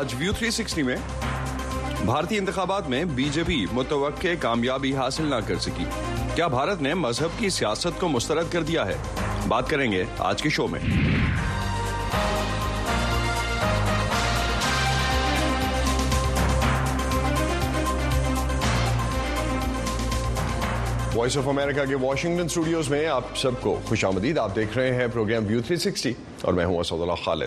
آج ویو 360 میں بھارتی انتخابات میں بی جے پی متوقع کامیابی حاصل نہ کر سکی. کیا بھارت نے مذہب کی سیاست کو مسترد کر دیا ہے؟ بات کریں گے آج کے شو میں. وائس آف امریکہ کے واشنگٹن اسٹوڈیوز میں آپ سب کو خوش آمدید. آپ دیکھ رہے ہیں پروگرام ویو 360 اور میں ہوں اسد اللہ خالد.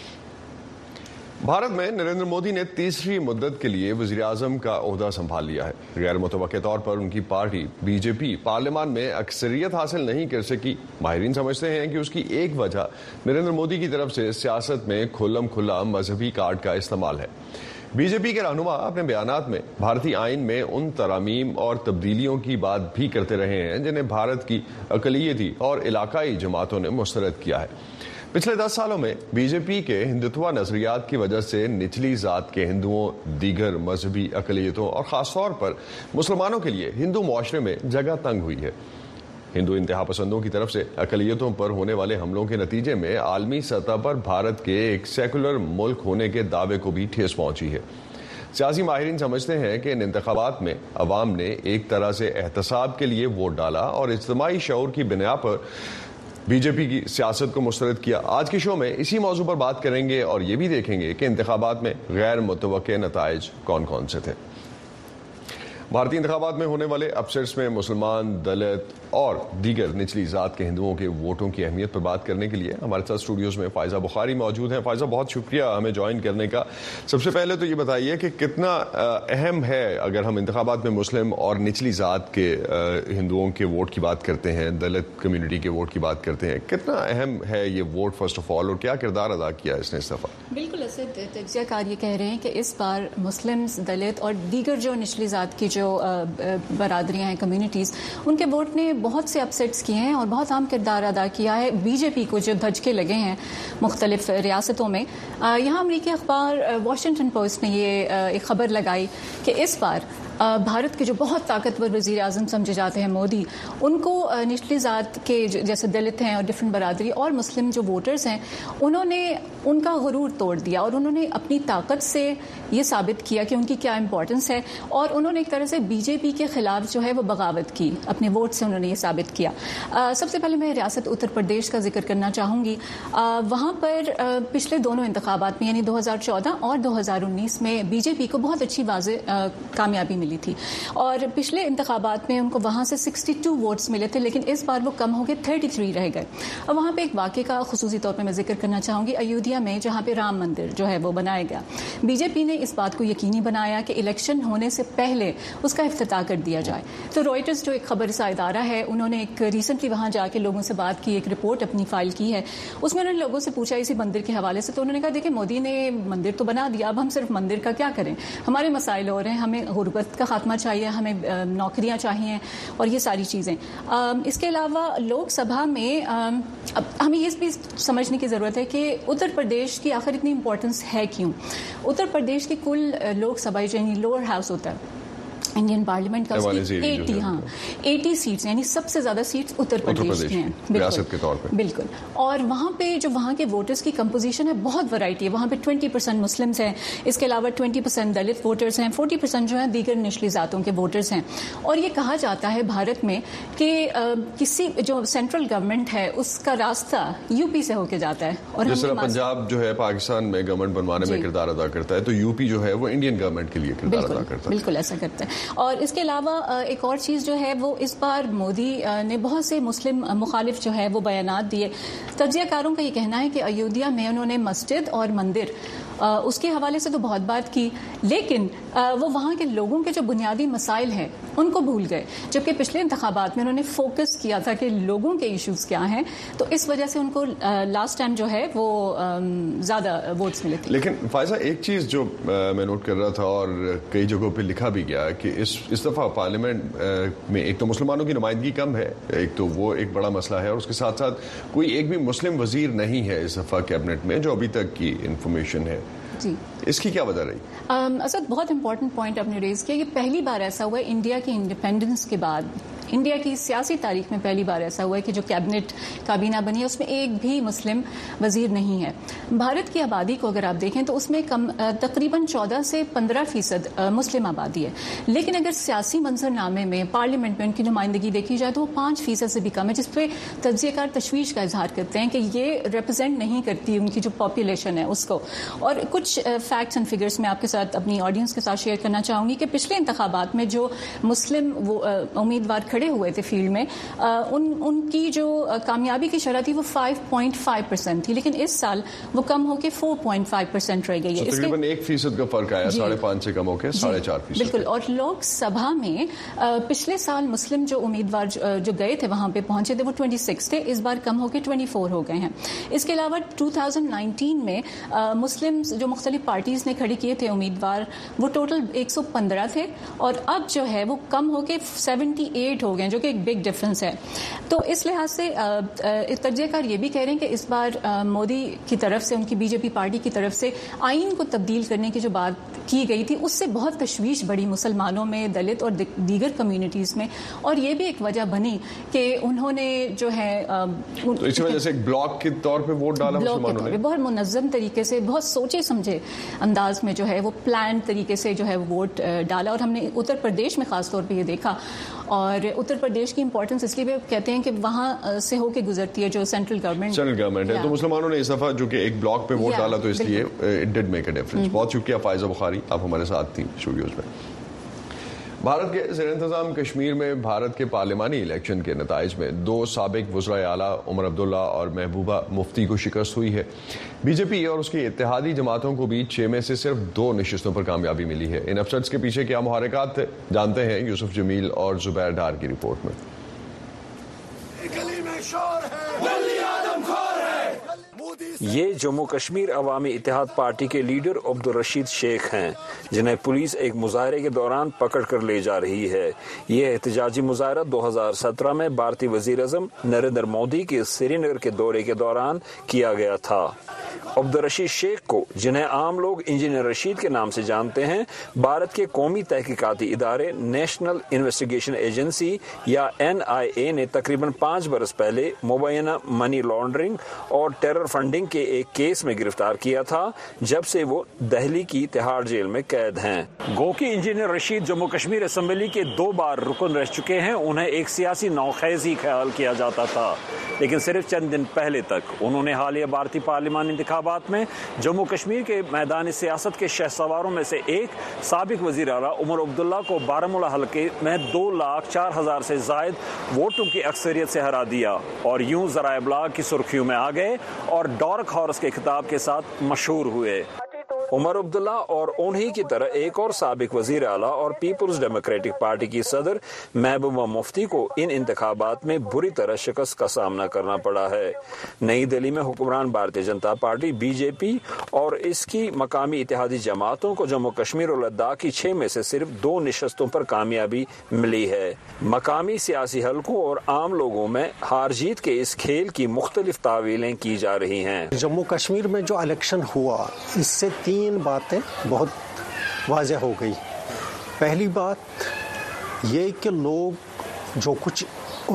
بھارت میں نریندر مودی نے تیسری مدت کے لیے وزیر اعظم کا عہدہ سنبھال لیا ہے. غیر متوقع طور پر ان کی پارٹی بی جے پی پارلیمان میں اکثریت حاصل نہیں کر سکی. ماہرین سمجھتے ہیں کہ اس کی ایک وجہ نریندر مودی کی طرف سے سیاست میں کھلم کھلا مذہبی کارڈ کا استعمال ہے. بی جے پی کے رہنما اپنے بیانات میں بھارتی آئین میں ان ترامیم اور تبدیلیوں کی بات بھی کرتے رہے ہیں جنہیں بھارت کی اقلیتی اور علاقائی جماعتوں نے مسترد کیا ہے. پچھلے 10 سالوں میں بی جے پی کے ہندوتوا نظریات کی وجہ سے نچلی ذات کے ہندوؤں، دیگر مذہبی اقلیتوں اور خاص طور پر مسلمانوں کے لیے ہندو معاشرے میں جگہ تنگ ہوئی ہے. ہندو انتہا پسندوں کی طرف سے اقلیتوں پر ہونے والے حملوں کے نتیجے میں عالمی سطح پر بھارت کے ایک سیکولر ملک ہونے کے دعوے کو بھی ٹھیس پہنچی ہے. سیاسی ماہرین سمجھتے ہیں کہ ان انتخابات میں عوام نے ایک طرح سے احتساب کے لیے ووٹ ڈالا اور اجتماعی شعور کی بنا پر بی جے پی کی سیاست کو مسترد کیا. آج کے شو میں اسی موضوع پر بات کریں گے اور یہ بھی دیکھیں گے کہ انتخابات میں غیر متوقع نتائج کون کون سے تھے. بھارتی انتخابات میں ہونے والے اپسیٹس میں مسلمان، دلت اور دیگر نچلی ذات کے ہندوؤں کے ووٹوں کی اہمیت پر بات کرنے کے لیے ہمارے ساتھ اسٹوڈیوز میں فائزہ بخاری موجود ہیں. فائزہ، بہت شکریہ ہمیں جوائن کرنے کا. سب سے پہلے تو یہ بتائیے کہ کتنا اہم ہے اگر ہم انتخابات میں مسلم اور نچلی ذات کے ہندوؤں کے ووٹ کی بات کرتے ہیں، دلت کمیونٹی کے ووٹ کی بات کرتے ہیں، کتنا اہم ہے یہ ووٹ فرسٹ آف آل، اور کیا کردار ادا کیا اس نے اس دفعہ؟ بالکل اسد، تجزیہ کار یہ کہہ رہے ہیں کہ اس بار مسلم، دلت اور دیگر جو نچلی ذات کی جو برادریاں ہیں، کمیونٹیز، ان کے ووٹ نے بہت سے اپسیٹس کیے ہیں اور بہت اہم کردار ادا کیا ہے. بی جے پی کو جو دھچکے لگے ہیں مختلف ریاستوں میں، یہاں امریکی اخبار واشنگٹن پوسٹ نے یہ ایک خبر لگائی کہ اس بار بھارت کے جو بہت طاقتور وزیر اعظم سمجھے جاتے ہیں مودی، ان کو نچلی ذات کے جیسے دلت ہیں اور ڈفرینٹ برادری اور مسلم جو ووٹرز ہیں، انہوں نے ان کا غرور توڑ دیا اور انہوں نے اپنی طاقت سے یہ ثابت کیا کہ ان کی کیا امپورٹنس ہے، اور انہوں نے ایک طرح سے بی جے پی کے خلاف جو ہے وہ بغاوت کی. اپنے ووٹ سے انہوں نے یہ ثابت کیا. سب سے پہلے میں ریاست اتر پردیش کا ذکر کرنا چاہوں گی. وہاں پر پچھلے دونوں انتخابات میں یعنی 2014 اور 2019 میں بی جے پی کو بہت اچھی واضح کامیابی ملی تھی، اور پچھلے انتخابات میں ان کو وہاں سے 62 ووٹس ملے تھے، لیکن اس بار وہ کم ہو گئے، 33 رہ گئے. اور وہاں پہ ایک واقعے کا خصوصی طور پہ میں ذکر کرنا چاہوں گی. ایودھیا میں جہاں پہ رام مندر جو ہے وہ بنایا گیا، بی جے پی نے اس بات کو یقینی بنایا کہ الیکشن ہونے سے پہلے اس کا افتتاح کر دیا جائے. تو رائٹرز جو ایک خبر رساں ادارہ ہے، انہوں نے ایک ریسنٹلی وہاں جا کے لوگوں سے بات کی، ایک رپورٹ اپنی فائل کی ہے. اس میں انہوں نے لوگوں سے پوچھا اسی مندر کے حوالے سے، تو انہوں نے کہا دیکھیں مودی نے مندر تو بنا دیا، اب ہم صرف مندر کا کیا کریں، ہمارے مسائل اور ہیں، ہمیں غربت کا خاتمہ چاہیے، ہمیں نوکریاں چاہیے اور یہ ساری چیزیں. اس کے علاوہ لوک سبھا میں ہمیں یہ بھی سمجھنے کی ضرورت ہے کہ اتر پردیش کی آخر اتنی امپورٹنس ہے کیوں. اتر پردیش کی کل لوک سبھا یعنی لوور ہاؤس ہوتا ہے انڈین پارلیمنٹ کا، 80 سیٹس یعنی سب سے زیادہ سیٹس اتر پردیش کی ہیں ریاست کے طور پہ. بالکل. اور وہاں پہ جو وہاں کے ووٹرز کی کمپوزیشن ہے بہت ورائٹی ہے. وہاں پہ 20% مسلمس ہیں، اس کے علاوہ 20% دلت ووٹرز ہیں، 40% جو ہیں دیگر نچلی ذاتوں کے ووٹرز ہیں. اور یہ کہا جاتا ہے بھارت میں کہ کسی جو سینٹرل گورنمنٹ ہے اس کا راستہ یو پی سے ہو کے جاتا ہے. اور جس طرح پنجاب جو ہے پاکستان میں گورنمنٹ بنوانے میں کردار ادا کرتا ہے، تو یو پی جو ہے وہ انڈین گورنمنٹ کے لیے کردار ادا کرتا ہے. بالکل ایسا کرتا ہے. اور اس کے علاوہ ایک اور چیز جو ہے وہ اس بار مودی نے بہت سے مسلم مخالف جو ہے وہ بیانات دیے. تجزیہ کاروں کا یہ کہنا ہے کہ ایودھیا میں انہوں نے مسجد اور مندر اس کے حوالے سے تو بہت بات کی، لیکن وہ وہاں کے لوگوں کے جو بنیادی مسائل ہیں ان کو بھول گئے، جبکہ پچھلے انتخابات میں انہوں نے فوکس کیا تھا کہ لوگوں کے ایشوز کیا ہیں. تو اس وجہ سے ان کو لاسٹ ٹائم جو ہے وہ زیادہ ووٹس ملے تھے. لیکن فائزہ، ایک چیز جو میں نوٹ کر رہا تھا اور کئی جگہوں پہ لکھا بھی گیا کہ اس دفعہ پارلیمنٹ میں ایک تو مسلمانوں کی نمائندگی کم ہے، ایک تو وہ ایک بڑا مسئلہ ہے، اور اس کے ساتھ ساتھ کوئی ایک بھی مسلم وزیر نہیں ہے اس دفعہ کیبنٹ میں، جو ابھی تک کی انفارمیشن ہے. جی، اس کی کیا وجہ رہی؟ اسد، بہت امپورٹنٹ پوائنٹ آپ نے ریز کیا. یہ پہلی بار ایسا ہوا ہے انڈیا کی انڈیپینڈنس کے بعد، انڈیا کی سیاسی تاریخ میں پہلی بار ایسا ہوا ہے کہ جو کیبنٹ کابینہ بنی ہے اس میں ایک بھی مسلم وزیر نہیں ہے. بھارت کی آبادی کو اگر آپ دیکھیں تو اس میں تقریباً 14 سے 15% مسلم آبادی ہے, لیکن اگر سیاسی منظر نامے میں پارلیمنٹ میں ان کی نمائندگی دیکھی جائے تو وہ 5% سے بھی کم ہے, جس پہ تجزیہ کار تشویش کا اظہار کرتے ہیں کہ یہ ریپرزینٹ نہیں کرتی ان کی جو پاپولیشن ہے اس کو. اور کچھ فیکٹس اینڈ فگرز میں آپ کے ساتھ اپنی آڈینس کے ساتھ شیئر کرنا چاہوں گی کہ پچھلے انتخابات میں جو مسلم امیدوار کھڑے ہوئے تھے فیلڈ میں, ان کی جو کامیابی کی شرح تھی وہ 5.5% تھی, لیکن اس سال وہ کم ہو کے 4.5% رہ گئی ہے. تقریباً 1% کا فرق آیا, 5.5 سے کم ہو کے 4.5%. بالکل. اور لوک سبھا میں پچھلے سال مسلم جو امیدوار جو گئے تھے وہاں پہ پہنچے تھے وہ 26 تھے, اس بار کم ہو کے 24 ہو گئے ہیں. اس کے علاوہ 2019 میں مسلم جو مختلف پارٹیز نے کھڑے کیے تھے امیدوار وہ ٹوٹل 115 تھے, اور اب جو ہے وہ کم ہو کے 78 ہو گئے, جو کہ ایک بگ ڈفرنس ہے. تو اس لحاظ سے تجزیہ کار یہ بھی کہہ رہے ہیں کہ اس بار مودی کی طرف سے, ان کی بی جے پی پارٹی کی طرف سے آئین کو تبدیل کرنے کی جو بات کی گئی تھی اس سے بہت تشویش بڑی مسلمانوں میں, دلت اور دیگر کمیونٹیز میں, اور یہ بھی ایک وجہ بنی کہ انہوں نے جو ہے تو اس وجہ سے ایک بلاک کے طور پہ ووٹ ڈالا مسلمانوں نے, بہت منظم طریقے سے, بہت سوچے سمجھے انداز میں جو ہے وہ پلان طریقے سے جو ہے ووٹ ڈالا. اور ہم نے اتر پردیش میں خاص طور پہ یہ دیکھا, اور اتر پردیش کی امپورٹنس اس لیے بھی کہتے ہیں کہ وہاں سے ہو کے گزرتی ہے جو سینٹرل گورنمنٹ ہے. تو مسلمانوں نے اس دفعہ جو کہ ایک بلاک پہ ووٹ ڈالا تو اس لیے اٹ ڈڈ میک اے ڈفرنس. بہت شکریہ فائزہ بخاری, آپ ہمارے ساتھ تھی اسٹوڈیوز میں. بھارت کے زیر انتظام کشمیر میں بھارت کے پارلیمانی الیکشن کے نتائج میں 2 سابق وزرائے اعلیٰ عمر عبداللہ اور محبوبہ مفتی کو شکست ہوئی ہے. بی جے پی اور اس کی اتحادی جماعتوں کو بھی 6 میں سے صرف 2 نشستوں پر کامیابی ملی ہے. ان اپسٹس کے پیچھے کیا محرکات تھے, جانتے ہیں یوسف جمیل اور زبیر ڈار کی رپورٹ میں. یہ جموں کشمیر عوامی اتحاد پارٹی کے لیڈر عبدالرشید شیخ ہیں, جنہیں پولیس ایک مظاہرے کے دوران پکڑ کر لے جا رہی ہے. یہ احتجاجی مظاہرہ 2017 میں بھارتی وزیر اعظم نریندر مودی کے سری نگر کے دورے کے دوران کیا گیا تھا. عبدالرشید شیخ کو, جنہیں عام لوگ انجینئر رشید کے نام سے جانتے ہیں, بھارت کے قومی تحقیقاتی ادارے نیشنل انویسٹیگیشن ایجنسی یا NIA نے تقریباً 5 برس پہلے مبینہ منی لانڈرنگ اور ٹیرر فنڈنگ کے ایک کیس میں گرفتار کیا تھا, جب سے وہ دہلی کی تہاڑ جیل میں قید ہیں. گو کہ انجینئر رشید جموں کشمیر اسمبلی کے 2 بار رکن رہ چکے ہیں. انہیں ایک سیاسی نوخیز ہی خیال کیا جاتا تھا, لیکن صرف چند دن پہلے تک انہوں نے حالیہ بھارتی پارلیمانی انتخابات میں جموں کشمیر کے میدان سیاست کے شہ سواروں میں سے ایک سابق وزیر اعلیٰ عمر عبداللہ کو بارہمولہ حلقے میں 2,04,000 سے زائد ووٹوں کی اکثریت سے ہرا دیا, اور یوں ذرائع ابلاغ کی سرخیوں میں آ گئے اور ڈارک ہارس کے خطاب کے ساتھ مشہور ہوئے. عمر عبداللہ اور انہی کی طرح ایک اور سابق وزیر اعلیٰ اور پیپلز ڈیموکریٹک پارٹی کی صدر محبوبہ مفتی کو ان انتخابات میں بری طرح شکست کا سامنا کرنا پڑا ہے. نئی دہلی میں حکمران بھارتیہ جنتا پارٹی BJP اور اس کی مقامی اتحادی جماعتوں کو جموں کشمیر اور لداخ کی 6 میں سے صرف 2 نشستوں پر کامیابی ملی ہے. مقامی سیاسی حلقوں اور عام لوگوں میں ہار جیت کے اس کھیل کی مختلف تعویلیں کی جا رہی ہیں. جموں کشمیر میں جو الیکشن ہوا, اس سے 3 باتیں بہت واضح ہو گئی. پہلی بات یہ کہ لوگ جو کچھ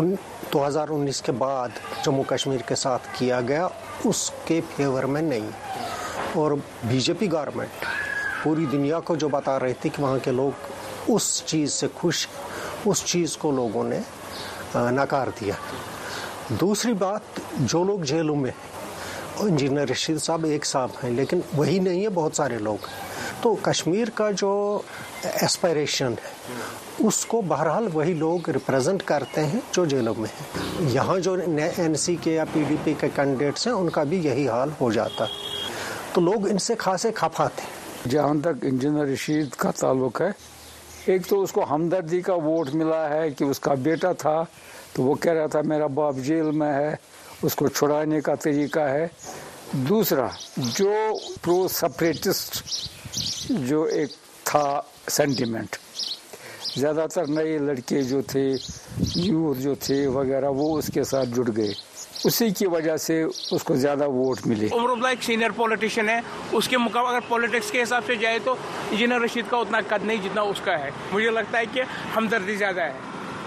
2019 کے بعد جموں کشمیر کے ساتھ کیا گیا اس کے فیور میں نہیں, اور BJP گورنمنٹ پوری دنیا کو جو بتا رہی تھی کہ وہاں کے لوگ اس چیز سے خوش, اس چیز کو لوگوں نے نکار دیا. دوسری بات, جو لوگ جیلوں میں, انجینئر رشید صاحب ایک صاحب ہیں لیکن وہی نہیں ہے, بہت سارے لوگ. تو کشمیر کا جو ایسپائریشن ہے اس کو بہرحال وہی لوگ ریپرزینٹ کرتے ہیں جو جیلوں میں ہیں. یہاں جو NC کے یا PDP کے کینڈیڈیٹس ہیں ان کا بھی یہی حال ہو جاتا, تو لوگ ان سے خاصے خفا تھے. جہاں تک انجینئر رشید کا تعلق ہے, ایک تو اس کو ہمدردی کا ووٹ ملا ہے کہ اس کا بیٹا تھا تو وہ کہہ رہا تھا میرا باپ جیل میں ہے, اس کو چھڑانے کا طریقہ ہے. دوسرا جو پرو سپریٹسٹ جو ایک تھا سینٹیمنٹ, زیادہ تر نئے لڑکے جو تھے, یوتھ جو تھے وغیرہ, وہ اس کے ساتھ جڑ گئے, اسی کی وجہ سے اس کو زیادہ ووٹ ملے. عمر عبداللہ ایک سینئر پولیٹیشین ہے, اس کے مقابلے اگر پولیٹکس کے حساب سے جائے تو انجینئر رشید کا اتنا قد نہیں جتنا اس کا ہے. مجھے لگتا ہے کہ ہمدردی زیادہ ہے.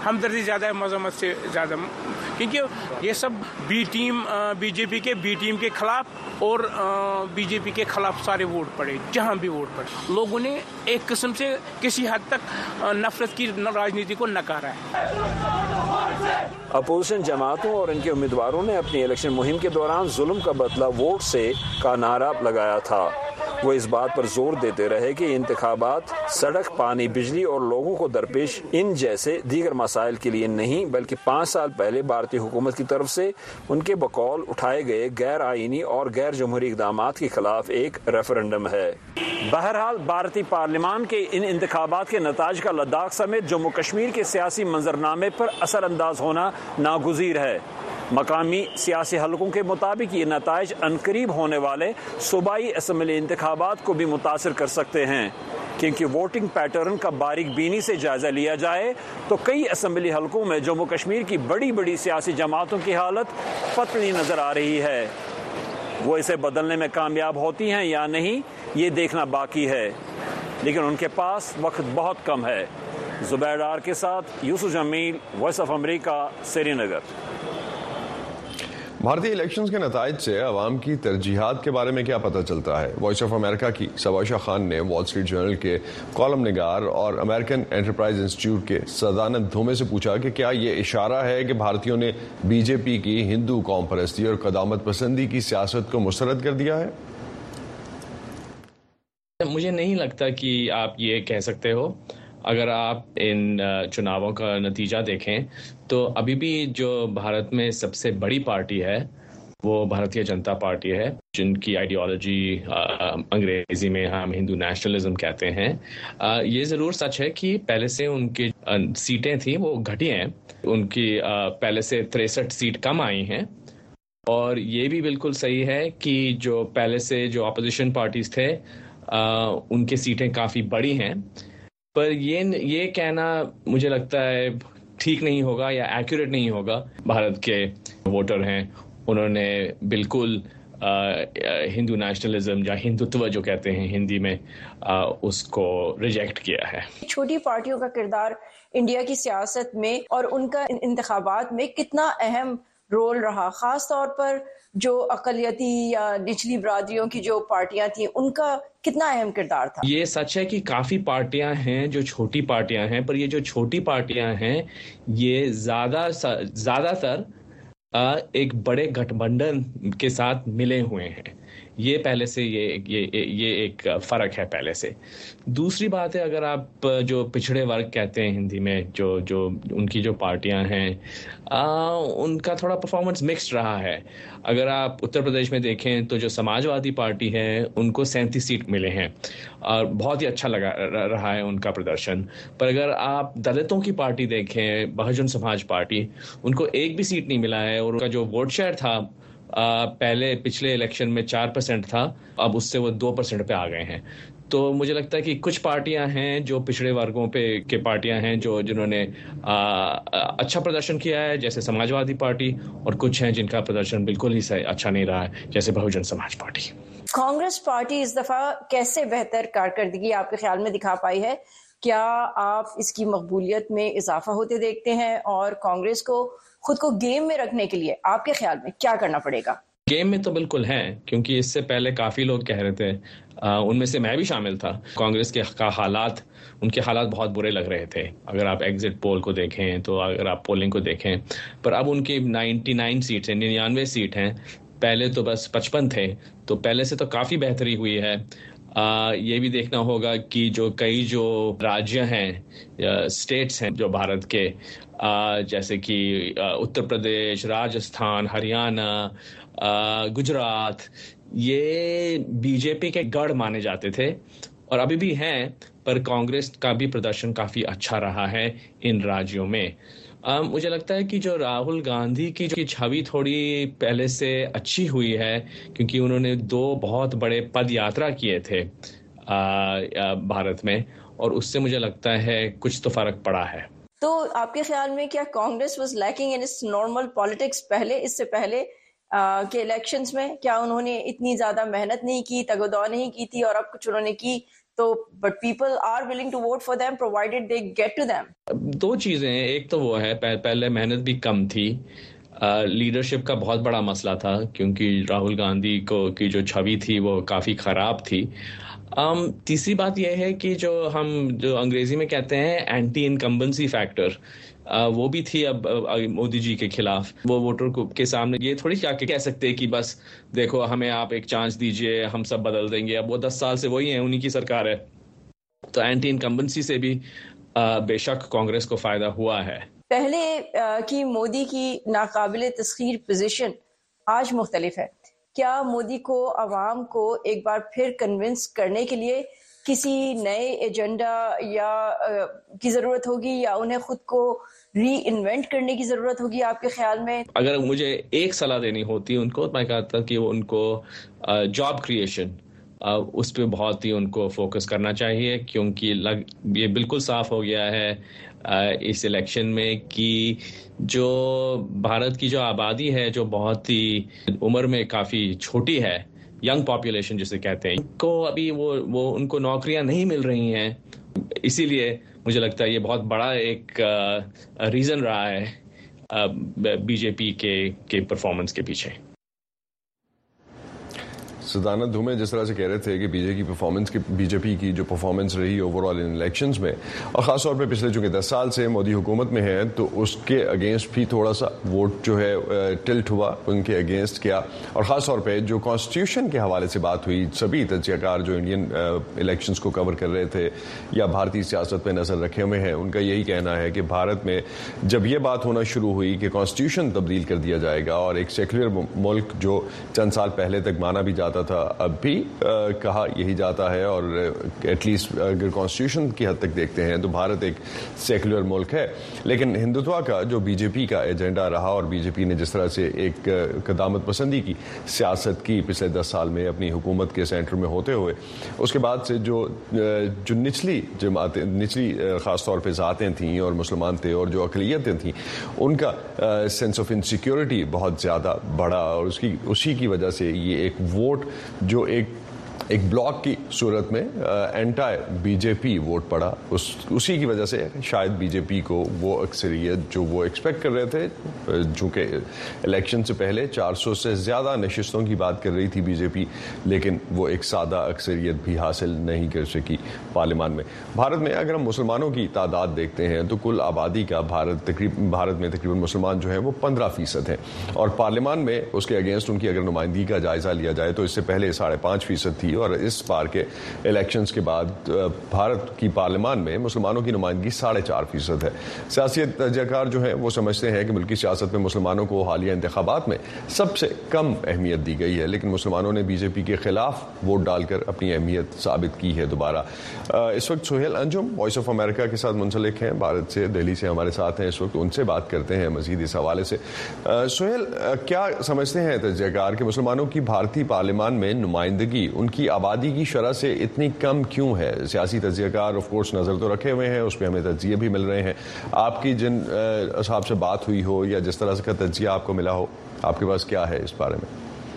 हमदर्दी ज़्यादा है मजम्मत से ज़्यादा, क्योंकि ये सब बीजेपी के बी टीम के खिलाफ और बीजेपी के खिलाफ सारे वोट पड़े, जहाँ भी वोट पड़े। लोगों ने एक किस्म से किसी हद तक नफरत की राजनीति को नकारा है। अपोजिशन जमातों और इनके उम्मीदवारों ने अपनी इलेक्शन मुहिम के दौरान जुल्म का बदला वोट से का नारा लगाया था। वो इस बात पर जोर देते रहे कि इंतखाबात सड़क, पानी, बिजली और लोगों को दरपेश इन जैसे दीगर मसाइल के लिए नहीं, बल्कि 5 साल पहले भारतीय हुकूमत की तरफ से उनके बकौल उठाए गए गैर आईनी और गैर जमहूरी इक़दामात के खिलाफ एक रेफरेंडम है। बहरहाल भारतीय पार्लियामान के इन इंतखाबात के नताज का लद्दाख समेत जम्मू कश्मीर के सियासी मंजरनामे पर असर अंदाज होना नागुज़ीर है। मकामी सियासी हलकों के मुताबिक ये नताइज अनकरीब होने वाले सूबाई असम्बली इंतखाबात को भी मुतासिर कर सकते हैं, क्योंकि वोटिंग पैटर्न का बारीक बीनी से जायजा लिया जाए तो कई असम्बली हलकों में जम्मू कश्मीर की बड़ी बड़ी सियासी जमातों की हालत पतली नजर आ रही है। वो इसे बदलने में कामयाब होती हैं या नहीं, ये देखना बाकी है, लेकिन उनके पास वक्त बहुत कम है। जुबैर डार के साथ Yusuf Jameel, voice of America, Srinagar. भारतीय इलेक्शंस के नताइज से अवाम की तरजीहात के बारे में क्या पता चलता है? वॉइस ऑफ अमेरिका की सबाइशा खान ने वॉल स्ट्रीट जर्नल के कॉलम निगार और अमेरिकन एंटरप्राइज इंस्टीट्यूट के सदानंद धूमे से पूछा कि क्या ये इशारा है कि भारतीयों ने बीजेपी की हिंदू कौम परस्ती और कदामत पसंदी की सियासत को मुस्तरद कर दिया है? मुझे नहीं लगता कि आप ये कह सकते हो। अगर आप इन चुनावों का नतीजा देखें तो अभी भी जो भारत में सबसे बड़ी पार्टी है वो भारतीय जनता पार्टी है, जिनकी आइडियोलॉजी अंग्रेजी में हम हिंदू नेशनलिज्म कहते हैं। ये ज़रूर सच है कि पहले से उनकी सीटें थी वो घटी हैं, उनकी पहले से 63 सीट कम आई हैं, और ये भी बिल्कुल सही है कि जो पहले से जो अपोजिशन पार्टीज थे उनकी सीटें काफ़ी बड़ी हैं। पर ये कहना मुझे लगता है ठीक नहीं होगा या एक्यूरेट नहीं होगा। भारत के वोटर हैं, उन्होंने बिल्कुल हिंदू नेशनलिज्म या हिंदुत्व जो कहते हैं हिंदी में उसको रिजेक्ट किया है। छोटी पार्टियों का किरदार इंडिया की सियासत में और उनका इंतखाबात में कितना अहम रोल रहा, खास तौर पर जो अकलियती या निचली बरादरियों की जो पार्टियां थी उनका कितना अहम किरदार था? ये सच है कि काफी पार्टियां हैं जो छोटी पार्टियां हैं, पर ये जो छोटी पार्टियां हैं ये ज्यादातर एक बड़े गठबंधन के साथ मिले हुए हैं। ये पहले से ये एक फर्क है पहले से। दूसरी बात है, अगर आप जो पिछड़े वर्ग कहते हैं हिंदी में, जो उनकी जो पार्टियां हैं उनका थोड़ा परफॉर्मेंस मिक्स्ड रहा है। अगर आप उत्तर प्रदेश में देखें तो जो समाजवादी पार्टी है उनको 37 सीट मिले हैं और बहुत ही अच्छा रहा है उनका प्रदर्शन। पर अगर आप दलितों की पार्टी देखें, बहुजन समाज पार्टी, उनको एक भी सीट नहीं मिला है, और उनका जो वोट शेयर था पहले पिछले इलेक्शन में 4% था, अब उससे वो 2% पे आ गए हैं। तो मुझे लगता है कि कुछ पार्टियां हैं जो पिछड़े वर्गों पे के पार्टियां हैं जिन्होंने अच्छा प्रदर्शन किया है, जैसे समाजवादी पार्टी, और कुछ हैं जिनका प्रदर्शन बिल्कुल ही अच्छा नहीं रहा है, जैसे बहुजन समाज पार्टी। कांग्रेस पार्टी इस दफा कैसे बेहतर कारकर्दगी आपके ख्याल में दिखा पाई है? क्या आप इसकी मकबूलियत में इजाफा होते देखते हैं, और कांग्रेस को खुद को गेम में रखने के लिए आपके ख्याल में क्या करना पड़ेगा? गेम में तो बिल्कुल है, क्योंकि इससे पहले काफी लोग कह रहे थे, उनमें से मैं भी शामिल था, कांग्रेस के उनके हालात बहुत बुरे लग रहे थे। अगर आप एग्जिट पोल को देखें, तो अगर आप पोलिंग को देखें, पर अब उनकी 99 सीट है, 99 सीट हैं, पहले तो बस 55 थे, तो पहले से तो काफी बेहतरी हुई है। ये भी देखना होगा कि जो कई जो राज्य हैं, स्टेट्स हैं जो भारत के, जैसे कि उत्तर प्रदेश, राजस्थान, हरियाणा, गुजरात, ये बीजेपी के गढ़ माने जाते थे और अभी भी हैं, पर कांग्रेस का भी प्रदर्शन काफी अच्छा रहा है इन राज्यों में। मुझे लगता है कि जो राहुल गांधी की जो छवि थोड़ी पहले से अच्छी हुई है, क्योंकि उन्होंने 2 बहुत बड़े पद यात्रा किए थे भारत में, और उससे मुझे लगता है कुछ तो फर्क पड़ा है। तो आपके ख्याल में क्या Congress was lacking in its normal politics इससे पहले के इलेक्शंस में? क्या उन्होंने इतनी ज्यादा मेहनत नहीं की, तगदौ नहीं की थी, और अब कुछ उन्होंने की تو بٹ پیپل آر ولنگ ٹو ووٹ فار دیم پرووائڈیڈ دے گیٹ ٹو دیم. دو چیزیں ہیں، ایک تو وہ ہے پہلے محنت بھی کم تھی، لیڈرشپ کا بہت بڑا مسئلہ تھا کیونکہ راہل گاندھی کی جو چھوی تھی وہ کافی خراب تھی. تیسری بات یہ ہے کہ جو انگریزی میں کہتے ہیں اینٹی انکمبنسی فیکٹر، وہ بھی تھی اب مودی جی کے خلاف. وہ ووٹر کے سامنے یہ تھوڑی کہہ سکتے کہ بس دیکھو ہمیں آپ ایک چانس دیجئے ہم سب بدل دیں گے. اب وہ 10 سال سے وہی ہیں، انہی کی سرکار ہے. تو اینٹی انکمبنسی سے بھی بے شک کانگریس کو فائدہ ہوا ہے. پہلے کی مودی کی ناقابل تسخیر پوزیشن آج مختلف ہے. کیا مودی کو عوام کو ایک بار پھر کنونس کرنے کے لیے کسی نئے ایجنڈا یا کی ضرورت ہوگی، یا انہیں خود کو ری انوینٹ کرنے کی ضرورت ہوگی آپ کے خیال میں؟ اگر مجھے ایک صلاح دینی ہوتی ان کو، میں کہتا کہ ان کو جاب کریشن اس پہ بہت ہی ان کو فوکس کرنا چاہیے، کیونکہ یہ بالکل صاف ہو گیا ہے اس الیکشن میں کہ جو بھارت کی جو آبادی ہے، جو بہت ہی عمر میں کافی چھوٹی ہے، ینگ پاپولیشن جسے کہتے ہیں، کو ابھی وہ ان کو نوکریاں نہیں مل رہی ہیں. اسی لیے مجھے لگتا ہے یہ بہت بڑا ایک ریزن رہا ہے بی جے پی کے پرفارمنس کے پیچھے. سدانت دھومے جس طرح سے کہہ رہے تھے کہ بی جے پی کی جو پرفارمنس رہی اوور آل ان الیکشنز میں، اور خاص طور پہ پچھلے چونکہ 10 سال سے مودی حکومت میں ہے، تو اس کے اگینسٹ بھی تھوڑا سا ووٹ جو ہے ٹلٹ ہوا ان کے اگینسٹ کیا. اور خاص طور پہ جو کانسٹیٹیوشن کے حوالے سے بات ہوئی، سبھی تجزیہ کار جو انڈین الیکشنز کو کور کر رہے تھے یا بھارتی سیاست پہ نظر رکھے ہوئے ہیں، ان کا یہی کہنا ہے کہ بھارت میں جب یہ بات ہونا شروع ہوئی کہ کانسٹیٹیوشن تبدیل کر دیا جائے گا، اور ایک سیکولر ملک جو چند سال پہلے تک مانا بھی جاتا تھا اب بھی کہا یہی جاتا ہے، اور ایٹ لیسٹ اگر کانسٹیٹیوشن کی حد تک دیکھتے ہیں تو بھارت ایک سیکولر ملک ہے. لیکن ہندوتوا کا جو بی جے پی کا ایجنڈا رہا، اور بی جے پی نے جس طرح سے ایک قدامت پسندی کی سیاست کی پچھلے 10 سال میں اپنی حکومت کے سینٹر میں ہوتے ہوئے، اس کے بعد سے جو نچلی جماعتیں، نچلی خاص طور پہ ذاتیں تھیں اور مسلمان تھے اور جو اقلیتیں تھیں، ان کا سینس آف انسیکیورٹی بہت زیادہ بڑھا، اور اسی کی وجہ سے یہ ایک ووٹ جو ایک بلاک کی صورت میں اینٹائی بی جے پی ووٹ پڑا، اسی کی وجہ سے شاید بی جے پی کو وہ اکثریت جو وہ ایکسپیکٹ کر رہے تھے، چونکہ الیکشن سے پہلے 400 سے زیادہ نشستوں کی بات کر رہی تھی بی جے پی، لیکن وہ ایک سادہ اکثریت بھی حاصل نہیں کر سکی پارلیمان میں. بھارت میں اگر ہم مسلمانوں کی تعداد دیکھتے ہیں تو کل آبادی کا بھارت میں تقریباً مسلمان جو ہیں وہ 15% ہیں، اور پارلیمان میں اس کے اگینسٹ ان کی اگر نمائندگی کا جائزہ لیا جائے تو اس سے پہلے 5.5% تھی، اور اس بار کے الیکشنز کے بعد بھارت کی پارلیمان میں مسلمانوں کی نمائندگی 4.5% ہے. سیاسی تجزیہ کار جو ہیں وہ سمجھتے ہیں کہ ملکی سیاست میں مسلمانوں کو حالیہ انتخابات میں سب سے کم اہمیت دی گئی ہے، لیکن مسلمانوں نے بی جے پی کے خلاف ووٹ ڈال کر اپنی اہمیت ثابت کی ہے دوبارہ. اس وقت سہیل انجم وائس آف امریکہ کے ساتھ منسلک ہیں، بھارت سے، دہلی سے ہمارے ساتھ ہیں اس وقت، ان سے بات کرتے ہیں مزید اس حوالے سے. سہیل، کیا سمجھتے ہیں تجزیہ کار کہ مسلمانوں کی بھارتی پارلیمان میں نمائندگی ان کی آبادی کی شرح سے اتنی کم کیوں ہے؟ سیاسی تجزیہ کار آف کورس نظر تو رکھے ہوئے ہیں، اس پہ ہمیں تجزیے بھی مل رہے ہیں. آپ کی جن اصحاب سے بات ہوئی ہو یا جس طرح کا تجزیہ آپ کو ملا ہو، آپ کے پاس کیا ہے اس بارے میں؟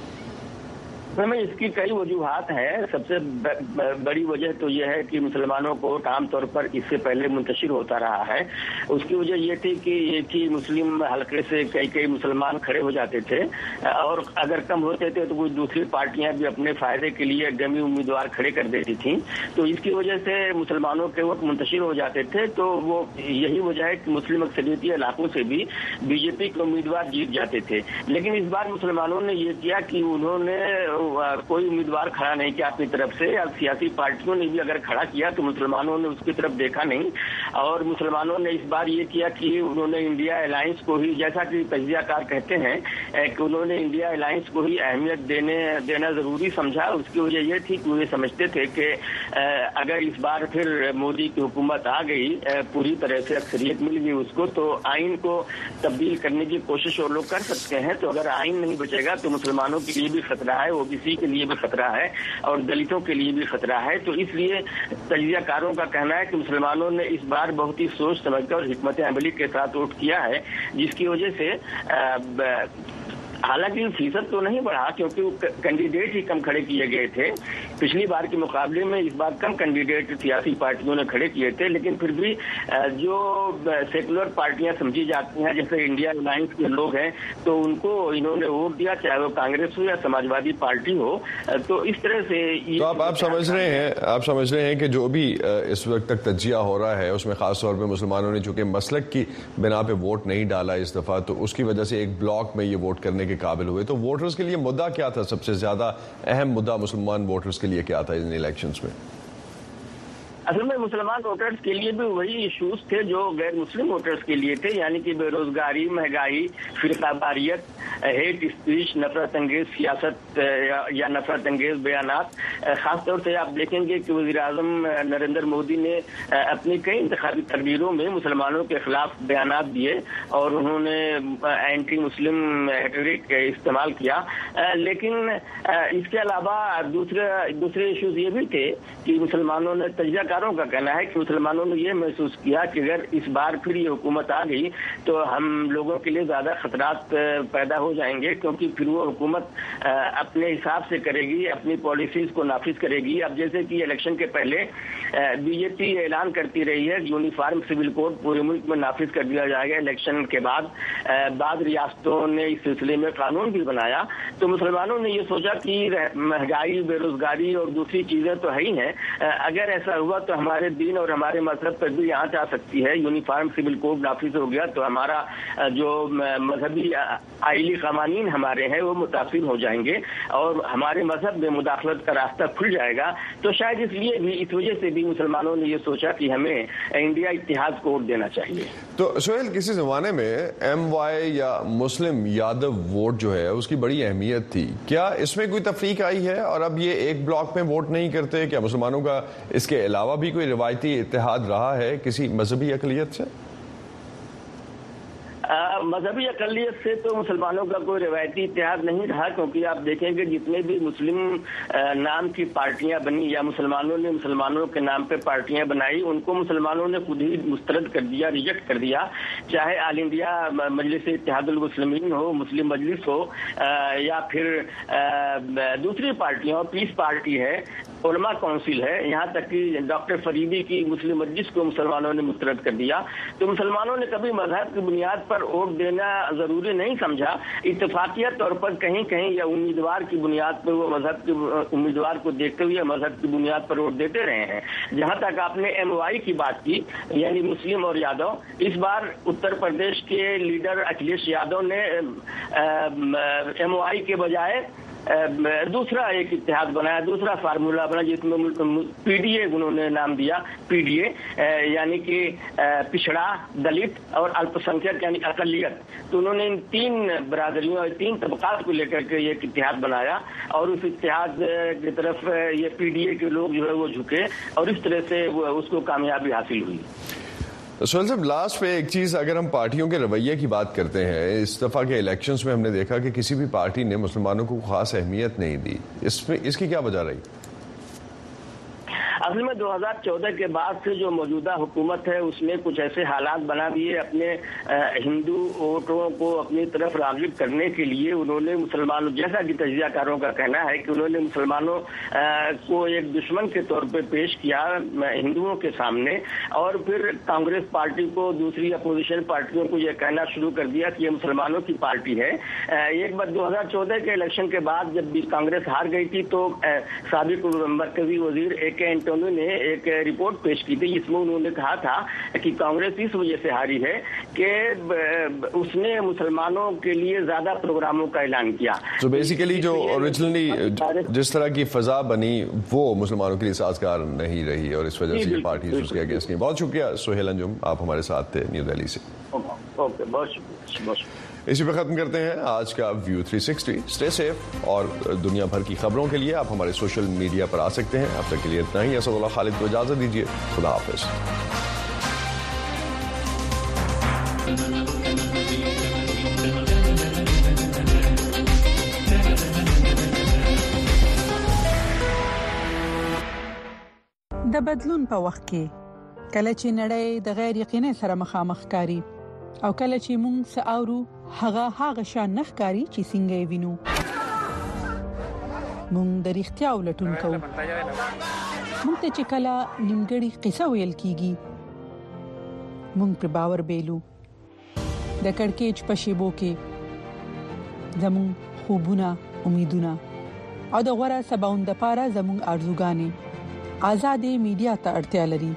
اس کی کئی وجوہات ہیں. سب سے بڑی وجہ تو یہ ہے کہ مسلمانوں کو عام طور پر اس سے پہلے منتشر ہوتا رہا ہے. اس کی وجہ یہ تھی کہ ایک ہی مسلم حلقے سے کئی مسلمان کھڑے ہو جاتے تھے، اور اگر کم ہوتے تھے تو کوئی دوسری پارٹیاں بھی اپنے فائدے کے لیے ڈمی امیدوار کھڑے کر دیتی تھیں. تو اس کی وجہ سے مسلمانوں کے وقت منتشر ہو جاتے تھے. تو وہ یہی وجہ ہے کہ مسلم اکثریتی علاقوں سے بھی بی جے پی کے امیدوار جیت جاتے تھے. لیکن اس بار مسلمانوں نے یہ کیا کہ انہوں نے کوئی امیدوار کھڑا نہیں کیا اپنی طرف سے، یا سیاسی پارٹیوں نے بھی اگر کھڑا کیا تو مسلمانوں نے اس کی طرف دیکھا نہیں. اور مسلمانوں نے اس بار یہ کیا کہ انہوں نے انڈیا الائنس کو ہی، جیسا کہ تجزیہ کار کہتے ہیں کہ انہوں نے انڈیا الائنس کو ہی اہمیت دینا ضروری سمجھا. اس کی وجہ یہ تھی کہ وہ یہ سمجھتے تھے کہ اگر اس بار پھر مودی کی حکومت آ گئی، پوری طرح سے اکثریت مل گئی اس کو، تو آئین کو تبدیل کرنے کی کوشش وہ لوگ کر سکتے ہیں. تو اگر آئین نہیں بچے گا تو مسلمانوں کے لیے بھی خطرہ ہے، OBC کے لیے بھی خطرہ ہے، اور دلتوں کے لیے بھی خطرہ ہے. تو اس لیے تجزیہ کاروں کا کہنا ہے کہ مسلمانوں نے اس بار بہت ہی سوچ سمجھ کر اور حکمت عملی کے ساتھ ووٹ کیا ہے، جس کی وجہ سے حالانکہ فیصد تو نہیں بڑھا کیونکہ وہ کینڈیڈیٹ ہی کم کھڑے کیے گئے تھے، پچھلی بار کے مقابلے میں اس بار کم کینڈیڈیٹ سیاسی پارٹیوں نے کھڑے کیے تھے، لیکن پھر بھی جو سیکولر پارٹیاں سمجھی جاتی ہیں جیسے انڈیا الائنس کے لوگ ہیں تو ان کو انہوں نے ووٹ دیا، چاہے وہ کانگریس ہو یا سماجوادی پارٹی ہو. تو اس طرح سے تو آپ سمجھ رہے ہیں کہ جو بھی اس وقت تک تجزیہ ہو رہا ہے اس میں خاص طور پہ مسلمانوں نے چونکہ مسلک کی بنا پہ ووٹ نہیں ڈالا اس دفعہ، تو اس کی وجہ سے ایک بلاک میں یہ ووٹ کرنے کے قابل ہوئے. تو ووٹرز کے لیے مدعا کیا تھا؟ سب سے زیادہ اہم مدعا مسلمان ووٹرز کے لیے کیا تھا ان الیکشنز میں؟ اصل میں مسلمان ووٹرز کے لیے بھی وہی ایشوز تھے جو غیر مسلم ووٹرز کے لیے تھے، یعنی کہ بے روزگاری، مہنگائی، فرقہ واریت، ہیٹ اسپیچ، نفرت انگیز سیاست یا نفرت انگیز بیانات. خاص طور سے آپ دیکھیں گے کہ وزیر اعظم نریندر مودی نے اپنی کئی انتخابی تقریروں میں مسلمانوں کے خلاف بیانات دیے اور انہوں نے اینٹی مسلم ریٹرک استعمال کیا. لیکن اس کے علاوہ دوسرے ایشوز یہ بھی تھے کہ مسلمانوں نے تجزیہ کاروں کا کہنا ہے کہ مسلمانوں نے یہ محسوس کیا کہ اگر اس بار پھر یہ حکومت آ گئی تو ہم لوگوں کے لیے زیادہ خطرات پیدا ہو جائیں گے، کیونکہ پھر وہ حکومت اپنے حساب سے کرے گی، اپنی پالیسیز کو نافذ کرے گی. اب جیسے کہ الیکشن کے پہلے بی جے پی اعلان کرتی رہی ہے کہ یونیفارم سول کوڈ پورے ملک میں نافذ کر دیا جائے گا. الیکشن کے بعد ریاستوں نے اس سلسلے میں قانون بھی بنایا. تو مسلمانوں نے یہ سوچا کہ مہنگائی، بے روزگاری اور دوسری چیزیں تو ہے ہی ہیں، اگر ایسا ہوا تو ہمارے دین اور ہمارے مذہب پر بھی آنچ آ سکتی ہے. یونیفارم سول کوڈ نافذ ہو گیا تو ہمارا جو مذہبی آئلی قوانین ہمارے ہیں وہ متاثر ہو جائیں گے اور ہمارے مذہب میں مداخلت کا راستہ کھل جائے گا. تو شاید اس وجہ سے بھی مسلمانوں نے یہ سوچا کہ ہمیں انڈیا اتحاد کو ووٹ دینا چاہیے. تو سہیل، کسی زمانے میں ایم وائی یا مسلم یادو ووٹ جو ہے اس کی بڑی اہمیت تھی، کیا اس میں کوئی تفریق آئی ہے اور اب یہ ایک بلاک میں ووٹ نہیں کرتے؟ کیا مسلمانوں کا اس کے علاوہ بھی کوئی روایتی اتحاد رہا ہے کسی مذہبی اقلیت سے؟ مذہبی اقلیت سے تو مسلمانوں کا کوئی روایتی اتحاد نہیں رہا، کیونکہ آپ دیکھیں گے جتنے بھی مسلم نام کی پارٹیاں بنی یا مسلمانوں نے مسلمانوں کے نام پہ پارٹیاں بنائی، ان کو مسلمانوں نے خود ہی مسترد کر دیا، ریجیکٹ کر دیا. چاہے آل انڈیا مجلس اتحاد المسلمین ہو، مسلم مجلس ہو یا پھر دوسری پارٹیاں، پیس پارٹی ہے، علماء کونسل ہے، یہاں تک کہ ڈاکٹر فریدی کی مسلم مجلس کو مسلمانوں نے مسترد کر دیا. تو مسلمانوں نے کبھی مذہب کی بنیاد پر ووٹ دینا ضروری نہیں سمجھا. اتفاقیہ طور پر کہیں کہیں یا امیدوار کی بنیاد پر وہ مذہب کے امیدوار کو دیکھتے ہوئے مذہب کی بنیاد پر ووٹ دیتے رہے ہیں. جہاں تک آپ نے ایم وائی کی بات کی، یعنی مسلم اور یادو، اس بار اتر پردیش کے لیڈر اکھلیش یادو نے ایم وائی کے بجائے دوسرا ایک اتحاد بنایا، دوسرا فارمولا بنا جس میں پی ڈی اے انہوں نے نام دیا. پی ڈی اے یعنی کہ پچھڑا، دلت اور الپ سنکھیک یعنی اقلیت. تو انہوں نے ان تین برادریوں اور تین طبقات کو لے کر کے ایک اتحاد بنایا اور اس اتحاد کی طرف یہ پی ڈی اے کے لوگ جو ہے وہ جھکے اور اس طرح سے اس کو کامیابی حاصل ہوئی. سہیل صاحب، لاسٹ پہ ایک چیز، اگر ہم پارٹیوں کے رویے کی بات کرتے ہیں، اس دفعہ کے الیکشنز میں ہم نے دیکھا کہ کسی بھی پارٹی نے مسلمانوں کو خاص اہمیت نہیں دی. اس کی کیا وجہ رہی؟ اصل میں 2014 کے بعد سے جو موجودہ حکومت ہے اس نے کچھ ایسے حالات بنا دیے اپنے ہندو ووٹروں کو اپنی طرف راغب کرنے کے لیے. انہوں نے مسلمانوں، جیسا کہ تجزیہ کاروں کا کہنا ہے کہ انہوں نے مسلمانوں کو ایک دشمن کے طور پہ پیش کیا ہندوؤں کے سامنے، اور پھر کانگریس پارٹی کو، دوسری اپوزیشن پارٹیوں کو یہ کہنا شروع کر دیا کہ یہ مسلمانوں کی پارٹی ہے. ایک بار 2014 کے الیکشن کے بعد جب بھی کانگریس ہار گئی تھی تو سابق مرکزی وزیر اے کے اینٹونی نے ایک رپورٹ پیش کی تھی جس میں انہوں نے کہا تھا کہ کانگریس اس وجہ سے ہاری ہے کہ اس نے مسلمانوں کے لیے زیادہ پروگراموں کا اعلان کیا. تو بیسیکلی جو اوریجنلی جس طرح کی فضا بنی وہ مسلمانوں کے لیے سازگار نہیں رہی اور اس وجہ سے یہ پارٹیز اس کے اگینسٹ نہیں. بہت شکریہ سہیل انجم، آپ ہمارے ساتھ تھے نیو دہلی سے. اوکے، بہت شکریہ. اسی پہ ختم کرتے ہیں آج کا ویو 360. اسٹے سیف، اور دنیا بھر کی خبروں کے لیے آپ ہمارے سوشل میڈیا پر آ سکتے ہیں. اب تک کے لیے اتنا ہی. اسد اللہ خالد کو اجازت دیجیے. خدا حافظ. د بدلون په وخت کې کله چې نړۍ د غیر یقیني سره مخامخ کاری او کله چې موږ ساورو هغه شان نخکاری چې څنګه وینو. مونږ د رښتیا ولټون کوو. مونږ ته چې کله نیمګړی قصه ویل کیږي مونږ پر باور بیلو. د کڑکېچ په شیبو کې زمون خوبونه، امیدونه او د غوړه سباوند لپاره زمون ارزوګانې آزادې میډیا ته اړتیا لري.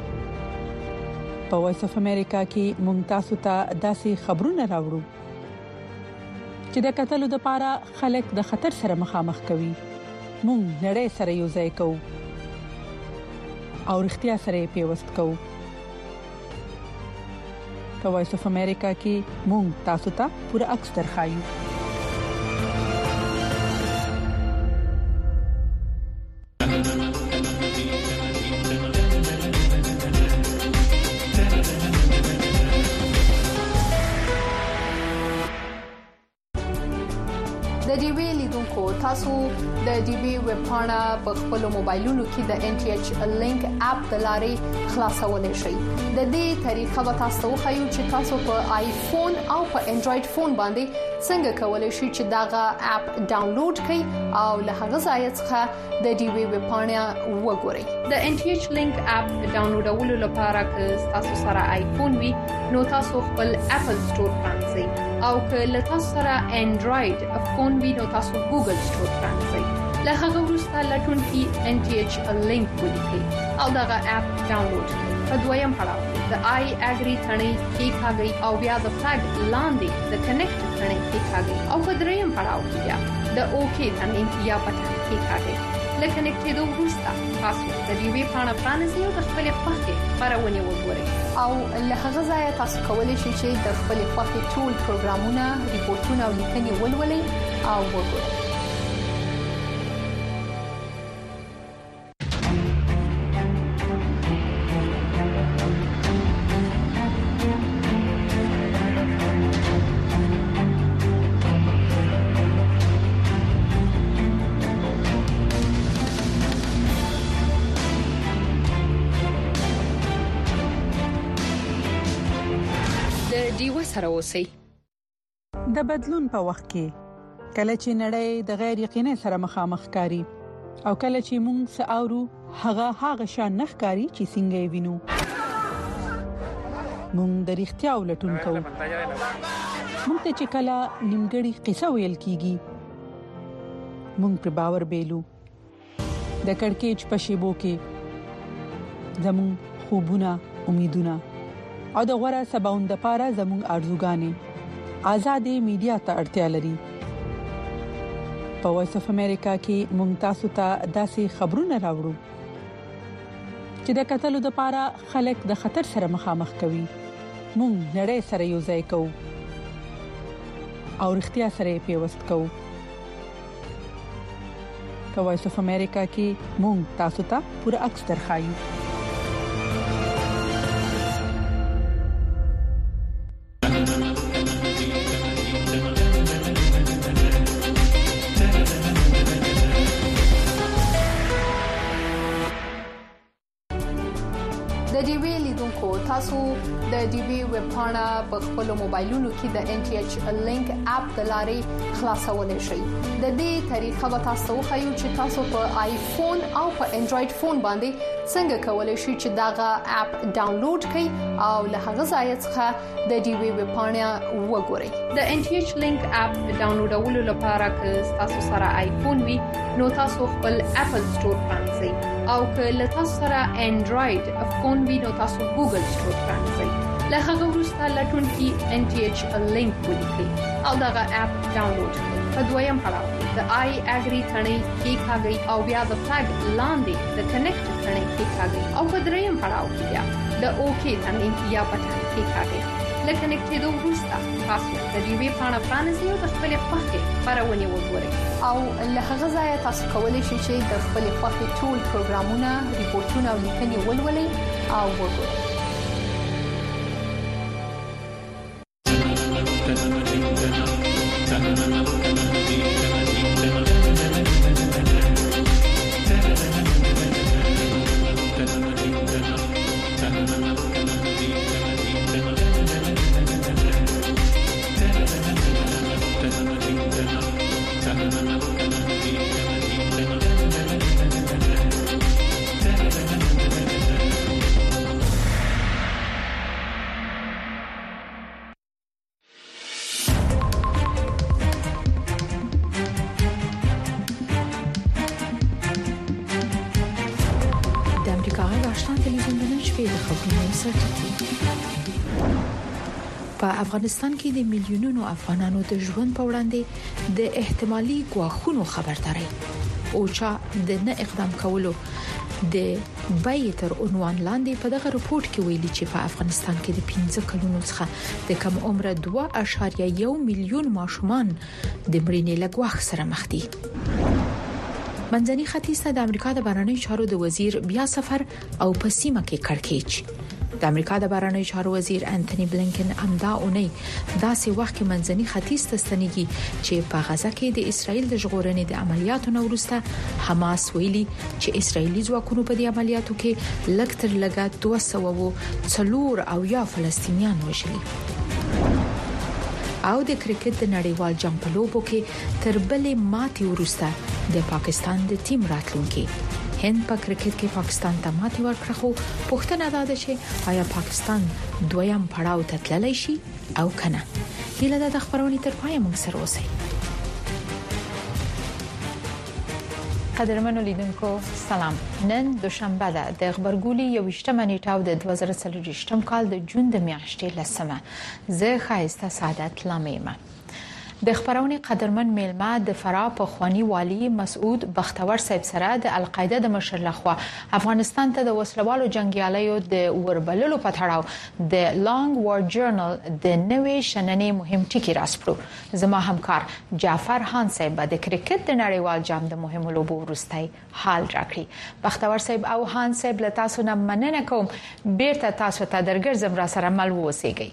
په وایس اف امریکا کې مونږ تاسو ته داسې خبرونه راوړو چې د قتلو لپاره خلک د خطر سره مخامخ کوي. مونږ نړۍ سره یو ځای کوو او اړتیا سره پیوست کوو. په وایس اف امریکا کې مونږ تاسو ته پوره عکس درخایو. تاسو د ډي بي ویب پاڼه په خپل موبایلونو کې د NTH لینک اپ د لارې خلاصولای شئ. د دې طریقه به تاسو خو چې تاسو په آیفون او په انډراید فون باندې څنګه کولای شئ چې داغه اپ ډاونلوډ کړئ او له هغه ځای څخه د ډي بي ویب پاڼه وګورئ. د NTH لینک اپ ډاونلوډولو لپاره که تاسو سره آیفون وي نو تاسو خپل اپل سٹور پرانځئ او که له تاسو سره انډراید فون وي نو تاسو ګوګل سٹور پرانځئ. له هغه وروسته لټون کې NTH لینک ولیکئ او دغه اپ ډاونلوډ کړئ. په دویم پړاو د آی اګری ثنې کې ښاګي او بیا د فلګ لاندې د کنیکټ ثنې کې ښاګي او په دریم پړاو کې بیا د اوکی ثنې یا بټن کې ښاګي. لکه نکټېدو وروسته تاسو د دې وی پاڼه پرانیزئ او د خپل خوښې خبرونه وګورئ او له هغه ځایه تاسو کولی شئ چې د خپل خوښې ټول پروګرامونه، ریپورتونه او لیکنې ولولئ او وګورئ. د بدلون په وخت کې کله چې نړۍ د غیر یقیني سره مخامخ کاری او کله چې موږ ساورو هغه شان نخکاری چې څنګه وینو موږ د رښتیا ولټون کوو. موږ ته چې کله نیمګړی قصه ویل کیږي موږ پر باور بیلو. د کڑکېچ په شیبو کې زمون خوبونه، امیدونه او د غوړه سباوند لپاره زموږ ارزوګانې آزادې میډیا ته اړتیا لري. په وایس اف امریکا کې مونږ تاسو ته داسې خبرونه راوړو چې د قتلو لپاره خلک د خطر سره مخامخ کوي. مونږ نړۍ سره یو ځای کوو او اړتیا سره پیوست کوو. په وایس اف امریکا کې مونږ تاسو ته پوره عکس درخایو. تاسو د ډي بي ویب پاڼه په خپل موبایلونو کې د NTH لینک اپ د لارې خلاصولای شئ. د دې طریقه به تاسو خو چې تاسو په آیفون او په انډراید فون باندې څنګه کولای شئ چې داغه اپ ډاونلوډ کړئ او له هغه ځای څخه د ډي بي ویب پاڼه وګورئ. د NTH لینک اپ ډاونلوډولو لپاره که تاسو سره آیفون وي نو تاسو خپل اپل سٹور پرانځئ او که له تاسو سره انډراید فون وي نو تاسو ګوګل سٹور پرانځئ. له هغه وروسته لټون کې NTH لینک ولیکئ او دغه اپ ډاونلوډ کړئ. په دویم پړاو د آی اګری ثنې کې ښاګي او بیا د فلګ لاندې د کنیکټ ثنې کې ښاګي او په دریم پړاو کې بیا د اوکی ثنې یا بټن کې ښاګي. لکه نکټېدو وروسته تاسو د دې وی پاڼه پرانیزئ او د خپل خوښې خبرونه وګورئ او له هغه ځایه تاسو کولی شئ چې د خپل خوښې ټول پروګرامونه، ریپورتونه او لیکنې ولولئ او وګورئ. د خبرونو سرټکی. په افغانستان کې د میلیونونو افغانانو د ژوند په وړاندې د احتمالي ګواښونو خبرداري اوچا د نه اقدام کولو د بای تر عنوان لاندې په دغه رپورت کې ویلي چې په افغانستان کې د 15 کلونو څخه د کم عمر 2.1 میلیون ماشومان د مړینې له ګواښ سره مخ دي. منځني ختیځ ته د امریکا د بهرنیو چارو د وزیر بیا سفر او په سیمه کې کړکېچ. د امریکا د بهرنیو چارو وزیر انټونی بلینکن امدا اونۍ داسې وخت کې منځني ختیځ ته ستنېږي چې په غزا کې د اسرایل د ژغورنې د عملیاتو نه وروسته حماس ویلي چې اسرایلی ځواکونو په دې عملیاتو کې لږ تر لږه 204 فلسطینیان وژلي. او د کرکټ د نړیوال جام په لوبو کې تر بلې ماتې وروسته د پاکستان د ټیم راتلونکي هند په کرکټ کې پاکستان ته ماتې ورکړه، خو پوښتنه ده چې آیا پاکستان دویم پړاو ته تللی شي او کنه. هیله ده د خبرونې تر پای موږ سره اوسئ. قدرمنو لیدونکو سلام. نن دوشنبه ده د خبرګولي 21 نیټه او د 2023 کال د جون د میاشتې لسمه. زه خایسته سعادت لامیم. د خبرونې قدرمن میلمه د فراه په خوانی والی مسعود بختور صاحب سره د القاعده د مشر لخوا افغانستان ته د وسلوالو جنگیالیو د وربللو په تړاو د لانګ وار جرنل د نوې شننې مهم ټکی راسپړو. زما همکار جعفر خان صاحب د کرکټ د نړیوال جام د مهمو لوبو وروستۍ حال راکړي. بختور صاحب او خان صاحب له تاسو نه مننه کوم. بیرته تاسو ته درګرځم را سره مل ووسیږئ.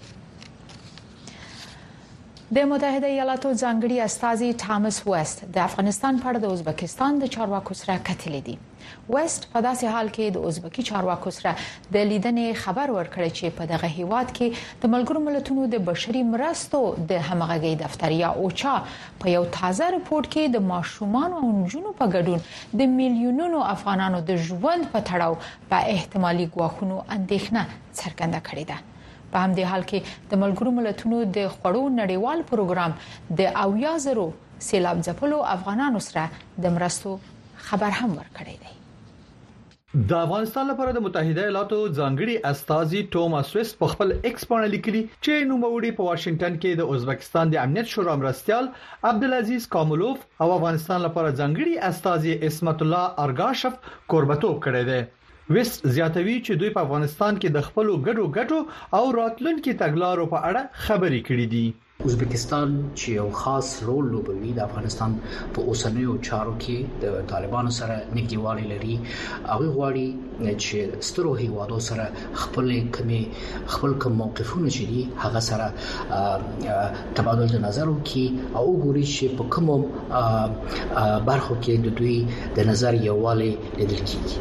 د متحده ایالاتو ځانګړي استازي ټامس ویسټ د افغانستان په اړه د ازبکستان د چارواکو سره کتلې دي. ویسټ په داسې حال کې د ازبکی چارواکو سره د لیدنې خبر ورکړی چې په دغه هیواد کې د ملګرو ملتونو د بشري مرستو د همغږي دفتر یا اوچا په یو تازه رپورت کې د ماشومان او نجونو په ګډون د میلیونونو افغانانو د ژوند په تړاو په احتمالي ګواښونو اندېښنه څرګنده کړې ده. په همدې حال کې د ملګرو ملتونو د خوړو نړیوال پروګرام د 80,000 سیلاب ځپلو افغانانو سره د مرستو خبر هم ورکړی دی. د افغانستان لپاره د متحده ایالاتو ځانګړي استازي ټوماس ویسټ په خپل ایکس باندې لیکلي چې نوموړي په واشنگټن کې د ازبکستان د امنیت شورا مرستيال عبدالعزیز کامولوف او افغانستان لپاره ځانګړي استازي اسمت الله ارګاشف قربتوب کړی دی. ویسټ زیاتوي چې دوی په افغانستان کې د خپل ګډو او راتلونکو تګلارو په اړه خبرې کړې دي. ازبکستان چې یو خاص رول لوبوي د افغانستان په اوسنیو چارو کې د طالبانو سره نږدېوالی لري. هغه غواړي چې سترو هیوادو سره خپل کوم موقفونه چې دي هغه سره تبادل نظر وکړي او وګوري چې په کوم برخو کې د دوی د نظر یووالی لیدل کیږي.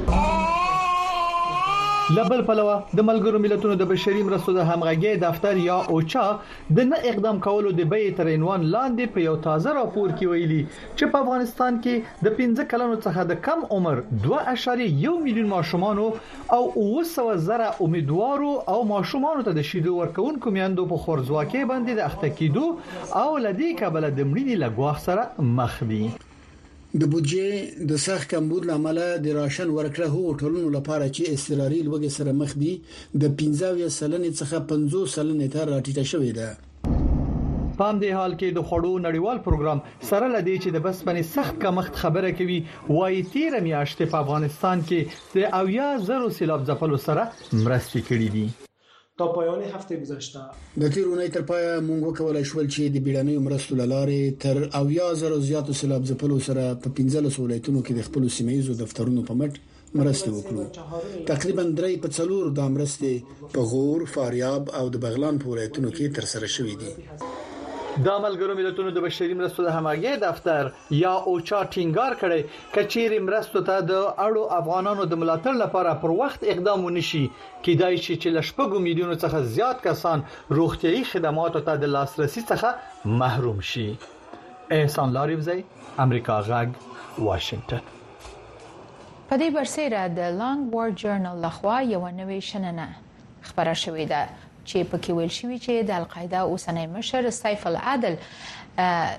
لبل پلوه د ملګرو ملتونو د بشري مرستو د همغږي دفتر یا اوچا د نه اقدام کولو د بیې تر عنوان لاندې په یو تازه راپور کې ویلي چې په افغانستان کې د 15 کلونو څخه د کم عمر 2.1 میلیون ماشومان او 900,000 امیدوارو او ماشومان ته د شیدو ورکوونکو میندو په خورځواکۍ باندې د اخته کېدو او لدی کابل د مړینې له ګواښ سره مخ دي. د بودجې د سخت کمبود لامل د راشن ورکړه هوټلونو لپاره چې استراري لوګي سره مخ دي د 15% څخه 50% ته راټیټه شوې ده. په همدې حال کې د خوړو نړیوال پروګرام سره لدی چې د بسپنې سخت کمښت خبره کوي وايي 13 میاشتې په افغانستان کې د 80,000 سیلاب ځپلو سره مرستې کړې دي. تا پایان هفته گذشته د تیر اونۍ تر پایه موږ وکولای شو چې د بیړنیو مرستو لارې تر 80,000 زیاتو سیلاب ځپلو سره په 15 ولایتونو کې د خپل سیمایي دفترونو په مټ مرسته وکړو. تقریبا 3/4 د مرستې په غور، فاریاب او د بغلان په ولایتونو کې تر سره شوې دي. د ملګرو ملتونو د بشري مرستو د همغږي دفتر یا اوچا ټینګار کړي کچېری مرستو ته د اړو افغانانو د ملاتړ لپاره پر وخت اقدام ونشي کېدای شي چې لشپږو میلیونو څخه زیات کسان روغتيایي خدماتو ته د لاسرسي څخه محروم شي. احسان لاریوزی، امریکا غږ، واشنگټن. په دې برسېره د لانګ وار جرنل لخوا یو نوې شننه خبره شوې ده چې پکې ویل شوی چې د القاعده اوسنۍ مشر سیف العدل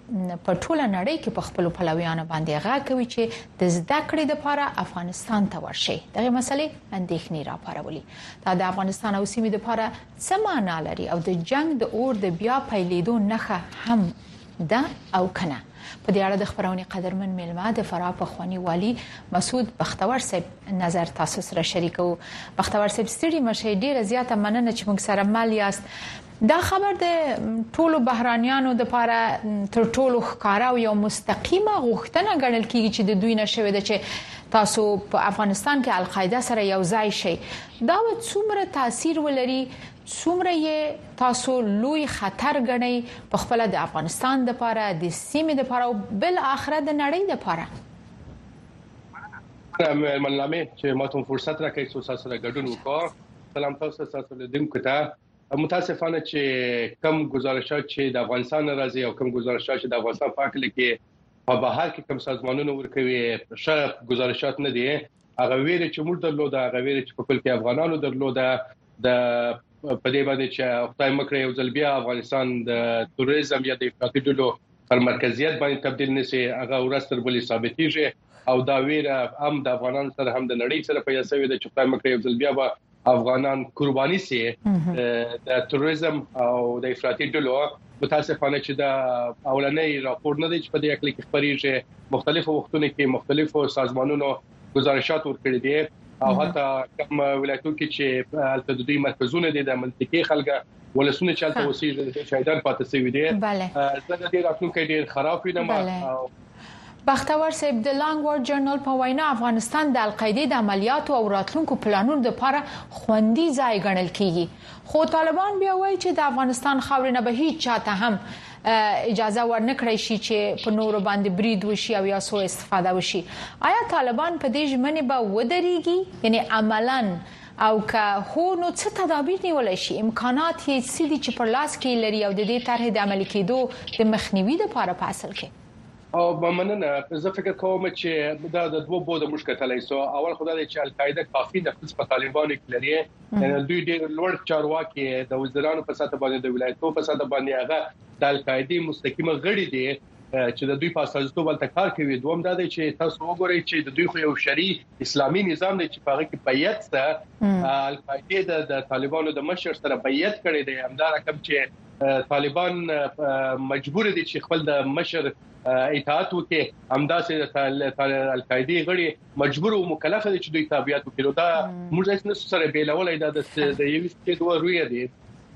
په ټوله نړۍ کې په خپل پلویانو باندې غا کوي چې د زده کړې لپاره افغانستان ته ورشي دغه مسلې اندېښنې راپارولې دا د افغانستان او سیمې لپاره څه معنا لري او د جنگ د اور د بیا پیلېدو نښه هم ده او کنه په دې اړه د خبرونې قدرمن میلمه د فراه پخوانی والی مسعود بختور صاحب نظر تاسو سره شریکو. بختور صاحب ستړي مشه ډیره زیاته مننه چې موږ سره مال یاست. دا خبر د ټولو بهرانيانو د لپاره تر ټولو ښکارا او یو مستقیمه غوښتنه ګڼل کیږي چې د دوی نشوي د چې تاسو په افغانستان کې القاعده سره یو ځای شي. دا څومره تاثیر ولري، څومره یې تاسو لوی خطر ګڼئ په خپل د افغانستان د لپاره، د سیمې د لپاره او بل اخره د نړۍ لپاره؟ منلامه چې ماته فرصت راکړئ چې تاسو سره ګډون وکړم. سلام تاسو ته لیدونکو ته. متاسفانه چې کم گزارشات چې د افغانستان راځي او کم گزارشات چې د افغانستان په اړه کې په بهر کې کم سازمانونو ورکوي ښه گزارشات نه دي. هغه ویل چې موږ درلوده، هغه ویل چې په کل کې افغانانو درلوده د په دې باندې چې خدای مکړه یو ځل بیا افغانستان د توریزم یا د افراطي ډلو پر مرکزیت باندې تبدیل نشي، هغه ورستر بلې ثابتېږي او دا ویره هم د افغانانو سره هم د نړۍ سره په یاسوي د خدای مکړه یو ځل بیا به افغانان قرباني سي د توریزم او د افراطي ډلو. متاسفانه چې دا اولنې راپور نه دی چې په دې اړه کې خبرېږي. مختلفو وختونو کې مختلفو سازمانونو گزارشات ورکړي دي او حتی کوم ولایتونو کې چې التدوی مرکزونه دي د منطقي خلګه ولسونه چې الته وسیږي شهیدان پاتې شوی دي. زه د دې راتلونکي ډیر خراب وینم. بختور صاحب د لانګ وارد جرنل په وینا افغانستان د القاعده د عملیاتو او راتلونکو پلانونو لپاره خوندي ځای ګڼل کیږي، خو طالبان بیا وایي چې د افغانستان خاورې نه به هیڅ چاته هم اجازه ورنکړی شي چې په نورو باندې برید وشي او یا سو استفاده وشي. آیا طالبان په دې ژمنې به ودرېږي؟ یعنی عملاً او که هو نو څه تدابیر نیولای شي؟ امکانات یې څه دي چې پر لاس کې لري او د دې طرحې د عملي کېدو د مخنیوي لپاره په اصل کې؟ او مننه. زه فکر کوم چې دا د دوه بوده مشکلتلای سو. اول خدای چې القاعده کافي نفوذ په طالبانو کې لري، یعنی دوی ډېر لوړ چارواکي د وزیرانو په ساته باندې د ولایتونو په ساته باندې هغه د القاعده مستقیمه غړي دي چې د دوی په اساس ته کار کوي. دوم دا دی چې تاسو وګورئ چې د دوی خو یو شرعي اسلامي نظام دی چې په هغه کې بیعت سره القاعده د طالبانو د مشر سره بیعت کړی دی. همدا رقم چې طالبان مجبور دي چې خپل د مشر اطاعت وکړي، همداسې د القاعده غړي مجبور او مکلف دي چې دوی تابعیت وکړي. دا موږ هیڅ نه سره بیلولای دا د یو څه دوه رویه دي.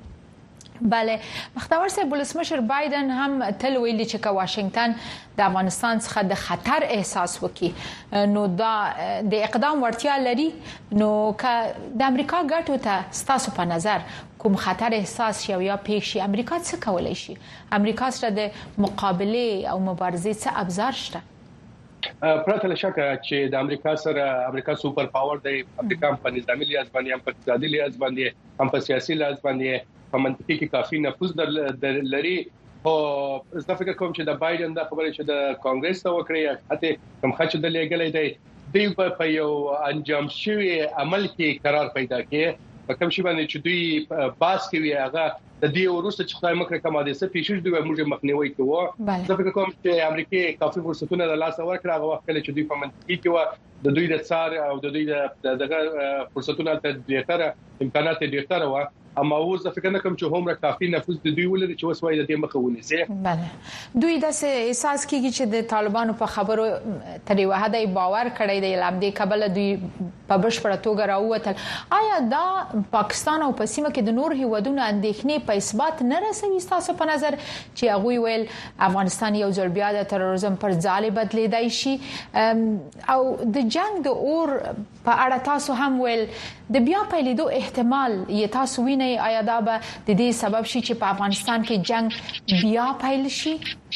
بله بختور صاحب، ولسمشر بایدن هم تل ویلي چې که واشنگټن د افغانستان څخه د خطر احساس وکړي نو دا د اقدام ورتیا لري. نو که د امریکا ګټو ته ستاسو په نظر کوم خطر احساس شي او یا پیښ شي، امریکا څه کولای شي؟ امریکا سره د مقابله او مبارزې څه ابزار شته؟ پرته له شکه چې د امریکا سره امریکا سوپر پاور دی. امریکا په نظامی لحاظ باندې هم په اقتصادي لحاظ باندې هم په سیاسي لحاظ باندې په منطقي کې کافي نفوذ لري. او زه فکر کوم چې د بایدن د خبرې چې د کانګرس ته وکړي حتی کوم خچ د لګلې دی دوی په یو انجام شوی عمل کې قرار پیدا کړي. په کوم شي باندې چې دوی باس کوي هغه د دې ورسته چې خدای مکړه کومه د څه پیښې دوی موږ مخنیوي کوو. زه فکر کوم چې امریکا کافي فرصتونه د لاس ورکړه هغه وخت چې دوی په منطقي کې د دوی د څار او د دوی د دغه فرصتونه ته ډیره امکانات ډیره و. اما اوس فکر نه کوم چې هومره کافي نفوذ د دوی ولري چې وسوي د دې مخه ونیسي. بله دوی د احساس کیږي چې د طالبانو په خبرو تر یو حد باور کړی دی، لامدې کابل دوی په بشپړه توګه راووتل. آیا دا پاکستان او په سیمه کې د نور هیوادونو اندېښنې په اثبات نه رسوي تاسو په نظر چې هغه ویل افغانستان یو ځل بیا د تروریزم پر ځای بدلیدای شي؟ او د جنگ د اور په اړه تاسو هم ویل د بیا پیلېدو احتمال یې تاسو وینئ؟ آیا دا به د دې سبب شي چې په افغانستان کې جنگ بیا پیل شي؟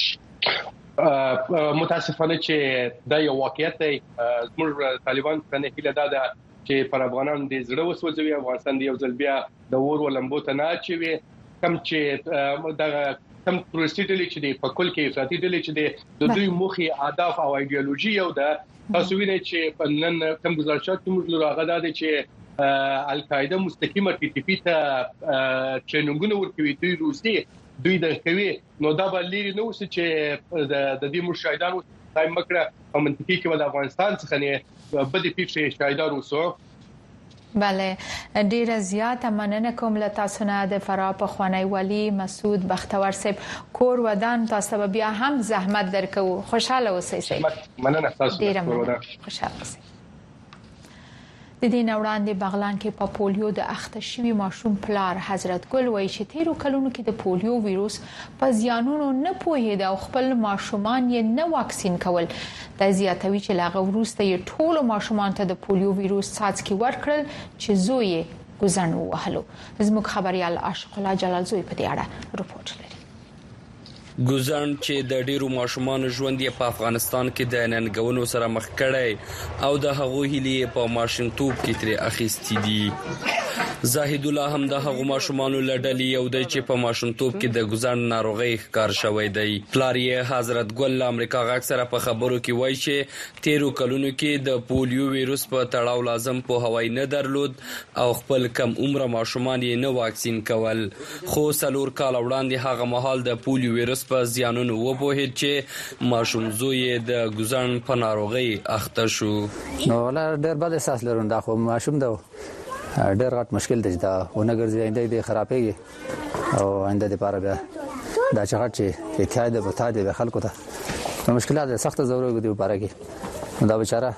متاسفانه چې دا یو واقعیت دی. زموږ طالبان څنګه هیله ده چې پر افغانان د زړه وسوځوي، افغانستان دی یو ځل بیا د اور ولمبو ته نه اچوي. کم چې دا کم تروریستي ډلې چې په کل کې افراطي ډلې چې د دوی موخي اهداف او ایدئولوژي یو ده. تاسو وینئ چې نن کم گزارشات موږ راغدا دي چې القاعده مستقیمه ټي ټي پی ته ټریننګونه ورکوي. دوی روسي دوی د کوي نو دا به لري نو چې د دې مشاهدانو تایم مکړه او منطقي کې د افغانستان څخه نه بده پیښه شاهدان وسو. بله ډیره زیاته مننه کوم له تاسو نه د فراه په خوانی والی مسعود بختور صاحب کور ودان تاسو به بیا هم زحمت درکو. خوشاله اوسئ. مننه تاسو ډیره خوشاله اوسئ. د دې وړاندې بغلان کې په پولیو د اخته شوی ماشوم پلار حضرت ګل وایي چې تیرو کلونو کې د پولیو وایروس په زیانونو نه پوهید او خپل ماشومان یې نه واکسین کول. د زیاتوي چې لاغه وروسته یې ټول ماشومان ته د پولیو وایروس څاڅکي ورکړل چې زوی ګزن وهلو. زموږ خبريال عاشق الله جلال زوی په دې اړه رپورټ لري. ګزن چې د ډیرو ماشومان ژوند یې په افغانستان کې د ننګونو سره مخ کړي او د هغو هیلې په ماشومتوب کې تر اخیستې دي. زاهد الله هم د هغو ماشومان لړډلې یو دی چې په ماشومتوب کې د ګزن ناروغي ښکار شوی دی. پلار یې حضرت ګل امریکا غاک سره په خبرو کې وایي چې تیرو کلونو کې د پولیو وایروس په تړاو لازم په هوای نه درلود او خپل کم عمر ماشومان یې نه واکسین کول. خو څلور کال وړاندې هغه مهال د پولیو وایروس په زیانونو وپوهید چې ماشوم زوی د ګزن په ناروغي اخته شو. نو ولا ډېر بد احساس لرم دا خو ماشوم دا ډېر غټ مشکل دی دا ونه ګرځي آینده دې خرابېږي او آینده دې پاره بیا دا چې غټ چې احتیاج به تا دې خلکو ته مشکلات سخت ضروري دي پاره کې دا بیچاره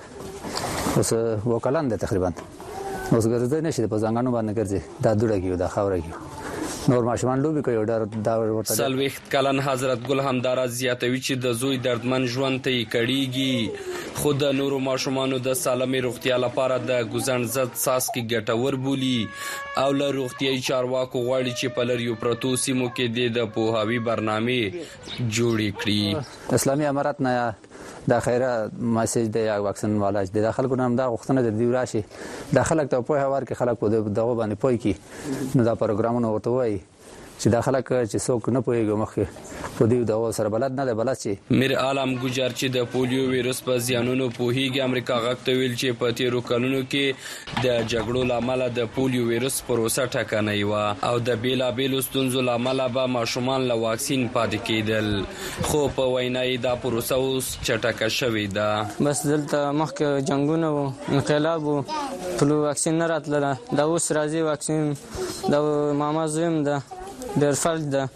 اوس وکلان دي تقریبا اوس ګرځي نشي په ځنګانو باندې ګرځي دا دوړه کیو دا خاوره کیو نور ماشومان لوبي کوي دا ورته سلويخت کلن حضرت ګل همدار زیاتوي چې د زوی دردمن ژوند ته کړيږي. خود د نورو ماشومانو د سالمي روغتیا لپاره د ګزن ضد څاڅکي ګټور بولي او له روغتيایي چارواکو غواړي چې په لریو پروتو سیمو کې د پوهاوی برنامه جوړ کړي. اسلامي امارات نه دا خیره میسج دی یا واکسین والا د خلکو نام دا غوښتنه د دی راشي د خلک ته په هوار کې خلک په دغه باندې پوي کی نو دا پروګرامونه ورته وایي چې دا خلک چې څوک نه پويږي مخکې په دې دغه سره بلد نه دی بلد چې میر عالم ګجار چې د پولیو وایروس په زیانونو پوهیږي امریکا غاکته ویل چې په تیرو کلونو کې د جګړو لامل د پولیو وایروس پروسه ټکنۍ و او د بیلابېلو ستونزو لامل به ماشومان له واکسین پاتې کېدل. خو په وینای دا پروسه اوس چټکه شوې ده. بس دلته مخکې جنگونه و انقلاب و پلو واکسین نه راتله دا اوس راځي واکسین دا ماما زویم ده ډېر فرق ده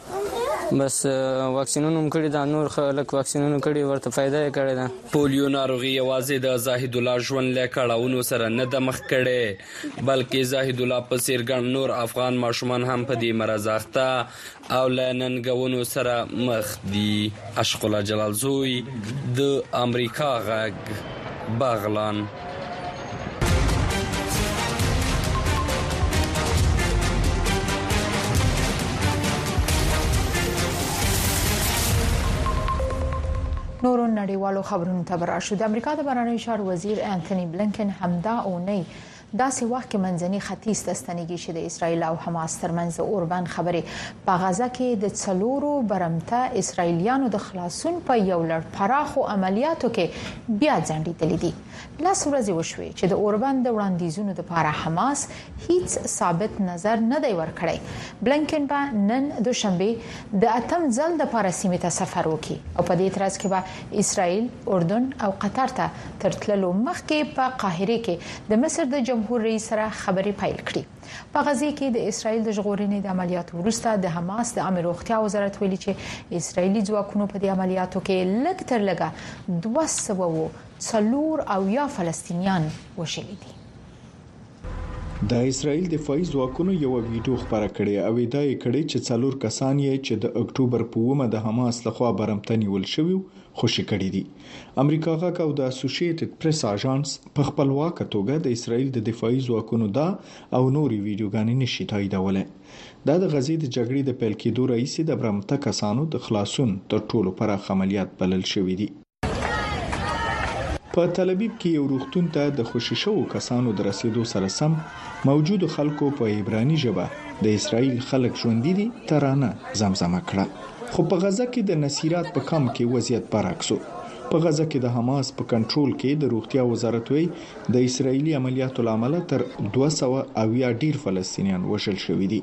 بس واکسینونو کړي دا نور خلک واکسینونو کړي ورته فائدہ یې کړی ده. پولیو ناروغي یوازې د زاهد الله ژوند له کړهونو سره نه د مخ کړي بلکې زاهد الله په څیر ګڼ نور افغان ماشومان هم په دې مرض اخته او له ننګونو سره مخ دي. عاشق الله جلال زوی د امریکا غږ بغلان. نورو نړیوالو خبرونو ته براشو. د امریکا د بهرنیو چارو وزیر انټونی بلنکن همدا اونۍ داسې وخت کې منځني ختیځ ته ستنېږي چې د اسرایل او حماس ترمنځ اوربند خبرې په غزه کې د څلورو برمته اسرایلیانو د خلاصون په یو لړ پراخو عملیاتو کې بیا ځنډېدلې دي. لاس ورځې وشوي چې د اوربند د وړاندیزونو لپاره حماس هیڅ ثابت نظر نه دی ورکړی. بلنکن به نن دوشنبه د اتم ځل لپاره سیمې ته سفر وکړي او په دې ترڅ کې به اسرایل، اردن او قطر ته تر تللو مخکې په قاهره کې د مصر د جمهور رئیس سره خبرې پیل کړي. په غزه کې د اسرایل د ژغورنې د عملیاتو وروسته د حماس د امر روغتیا وزارت ویلي چې اسرایلی ځواکونو په دې عملیاتو کې لږ تر لږه 240 فلسطینیان وژلي دي. د اسرایل دفاعي ځواکونو یو ویډیو خبره کړې او دا یې کړې چې څلور کسان یې چې د اکتوبر په 9 د حماس لخوا برمته نیول شوی خوشی کړي دي. امریکا غاک او د اسوسییټډ پریس اژانس په خپلواک توګه د اسرایل د دفاعي ځواکونو دا او نوري ویډیوګانې نشي تاییدولای. دا د غزې د جګړې د پیل کېدو رئیس د برمته کسانو د خلاصون تر ټولو پراخ عملیات بلل شوی دي. په تل ابیب کې یو روغتون ته د خوشی شو کسانو د رسیدو سره سم موجود خلکو په عبرانی ژبه د اسرایل خلک ژوندۍ دي ترانه زمزمه کړه. خو په غزه کې د نصیرات په کم کې وضعیت برعکس و. په غزه کې د حماس په کنټرول کې د روغتیا وزارت وی د اسرایلی عملیاتو لامل تر 200 ډیر فلسطینیان وژل شوی دي.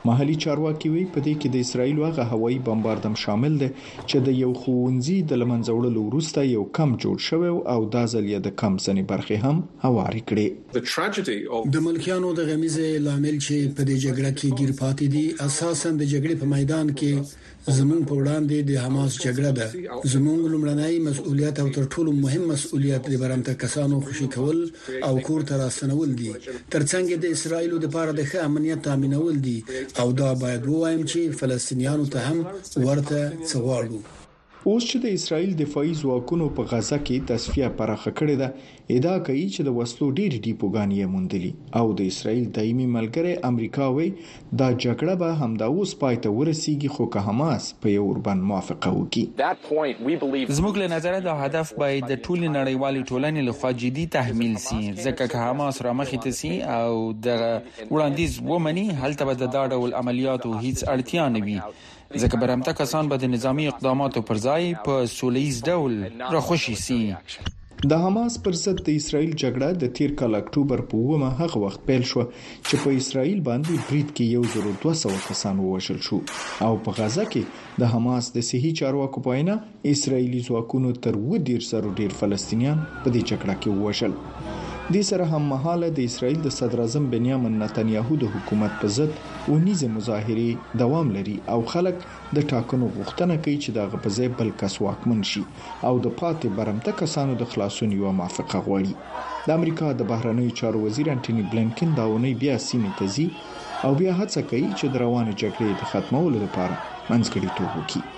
محلي چارواکي وی په دې کې د اسرایل هغه هوایي بمباردم شامل دی چې د یو ښوونځي د لمنځوړلو وروسته یو کم جوړ شوی او د ځل د کم ځنې برخې هم هواري کړې. د ملکیانو د غمیزه لامل چې په دې جګړه کې ګیر پاتې دي اساساً د جګړې په میدان کې زمون په وړاندې د حماس جګړه ده. زمون لومړنی مسؤلیت او تر ټولو مهم مسؤلیت د برمته کسانو خوشي کول او کور ته راستنول دي، ترڅنګ د اسرایل د لپاره د ښه امنیت تامینول دي او دا باید وایم چې فلسطینیانو ته هم ورته څغواړو. اوس چې د اسرایل دفاعي ځواکونو په غزه کې تصفیه پراخه کړې ده، ادعا کوي چې د وسلو ډېری ډیپوګانې یې موندلي او د اسرایل دایمي ملګری امریکا وایي دا جګړه به همدا اوس پای ته ورسیږي، خو که حماس په یو وربند موافقه وکړي. زموږ له نظره دا هدف باید د ټولې نړیوالې ټولنې لخوا جدي تحمیل سي، ځکه که حماس رامخې ته سي او د وړاندیز ومني هلته به د دا ډول عملیاتو هیڅ اړتیا نه وي، ځکه برمته کسان به د نظامی اقداماتو پر ځای په سولهییز ډول راخوشي سي. د حماس پر ضد د اسرایل جګړه د تیر کال اکتوبر په 9 هغه وخت پیل شو چې په اسرایل باندې برید کې 1200 کسان ووژل شو او په غزه کې د حماس د صحي چارواکو په وینا اسرایلی ځواکونو تر 200 ډیر فلسطینیان په دې جګړه کې ووژل. د سره هم مهاله د اسرایل د صدر اعظم بنیامین نتنیاهو د حکومت په ضد ونیزه مظاهره دوام لري او خلک د ټاکنو غوښتنه کوي چې د غپځې بل کس واکمن شي او د پاتې برمته کسانو د خلاصون یو موافقه غواړي. د امریکا د بهرنیو چارو وزیر انټونی بلینکن دا ونی بیا سیمې ته ځي او بیا هڅه کوي چې د روانه جګړې د ختمولو لپاره منځګړیتوب وکړي.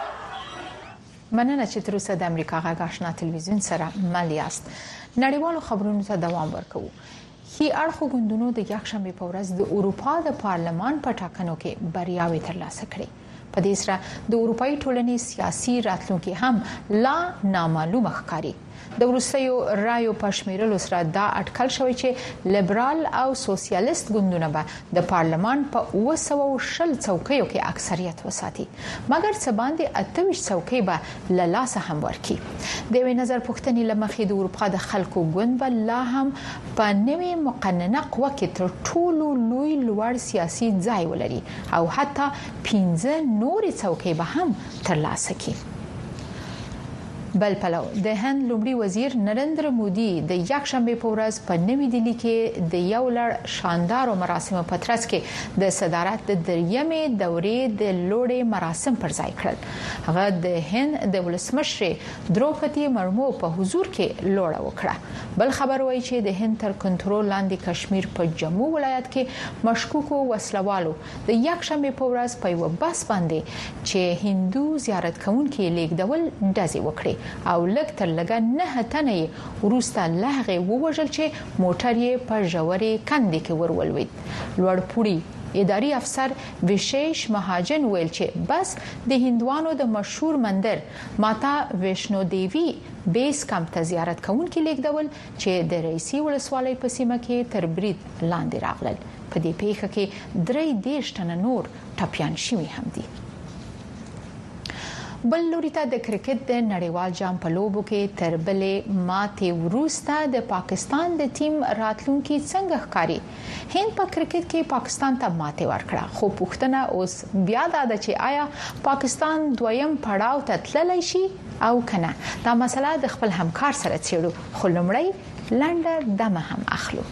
مننه چې تر اوسه د امریکا غږ آشنا تلویزیون سره مل یاست. نړیوالو خبرونو ته دوام ورکوو. هی اړخو ګوندونو د یکشنبه په ورځ د اروپا د پارلمان په ټاکنو کې بریاوې ترلاسه کړې. په دې سره د اروپאי ټولنې سیاسي راتلونکي هم لا نامعلومه ښکاري. د وروستیو رایو په شمیرلو سره دا اټکل شوی چې لیبرال او سوسیالیست ګوندونه به د پارلمان په 210 څوکیو کې اکثریت وساتي، مګر څه باندې 28 څوکۍ به له لاسه هم ورکي. د یوې نظر پوښتنې لمخې د اروپا د خلکو ګوند به لا هم په نوې مقننه قوه کې تر ټولو لوی لوړ سیاسي ځای ولري او حتی 15 نورې څوکۍ به هم ترلاسه کړي. بل پلو د هند لومړي وزیر نریندر مودي د یکشنبه په ورځ په نوې دلی کې د یو لړ شاندارو مراسمو په ترڅ کې د صدارت د دریمې دورې د لوړې مراسم پر ځای کړل. هغه د هند د ولسمشر دروپدی مرمو په حضور کې لوړه وکړه. بل خبر وایي چې د هند تر کنټرول لاندې کشمیر په جموں ولایت کې مشکوکو وسلوالو د یکشنبه په ورځ په یو بس باندې چې هندو زیارت کوونکي لیږدول ډزې وکړې او لږ تر لږه 9 تنه وروسته لهغه ووژل چې موټر یې په ژورې کندې کې ورولوید. لوړپوړي اداري افسر ویشیش مهاجن ویل چې بس د هندوانو د مشهور مندر ماتا ویشنو دیوی بیس کمپ ته زیارت کوونکي لیږدول چې د رئیسي ولسوالۍ په سیمه کې تر برید لاندې راغلل. په دې پیښه کې 3 تنه نور ټپیان شوي هم دي. بل لوري ته د کرکټ د نړیوال جام په لوبو کې تر بلې ماتې وروسته د پاکستان د ټیم راتلونکي څنګه ښکاري. هند په کرکټ کې پاکستان ته ماتې ورکړه، خو پوښتنه اوس بیا دا ده چې آیا پاکستان دویم پړاو ته تللی شي او کنه. دا مسله د خپل همکار سره څېړو، خو لومړی لنډه دمه هم اخلو.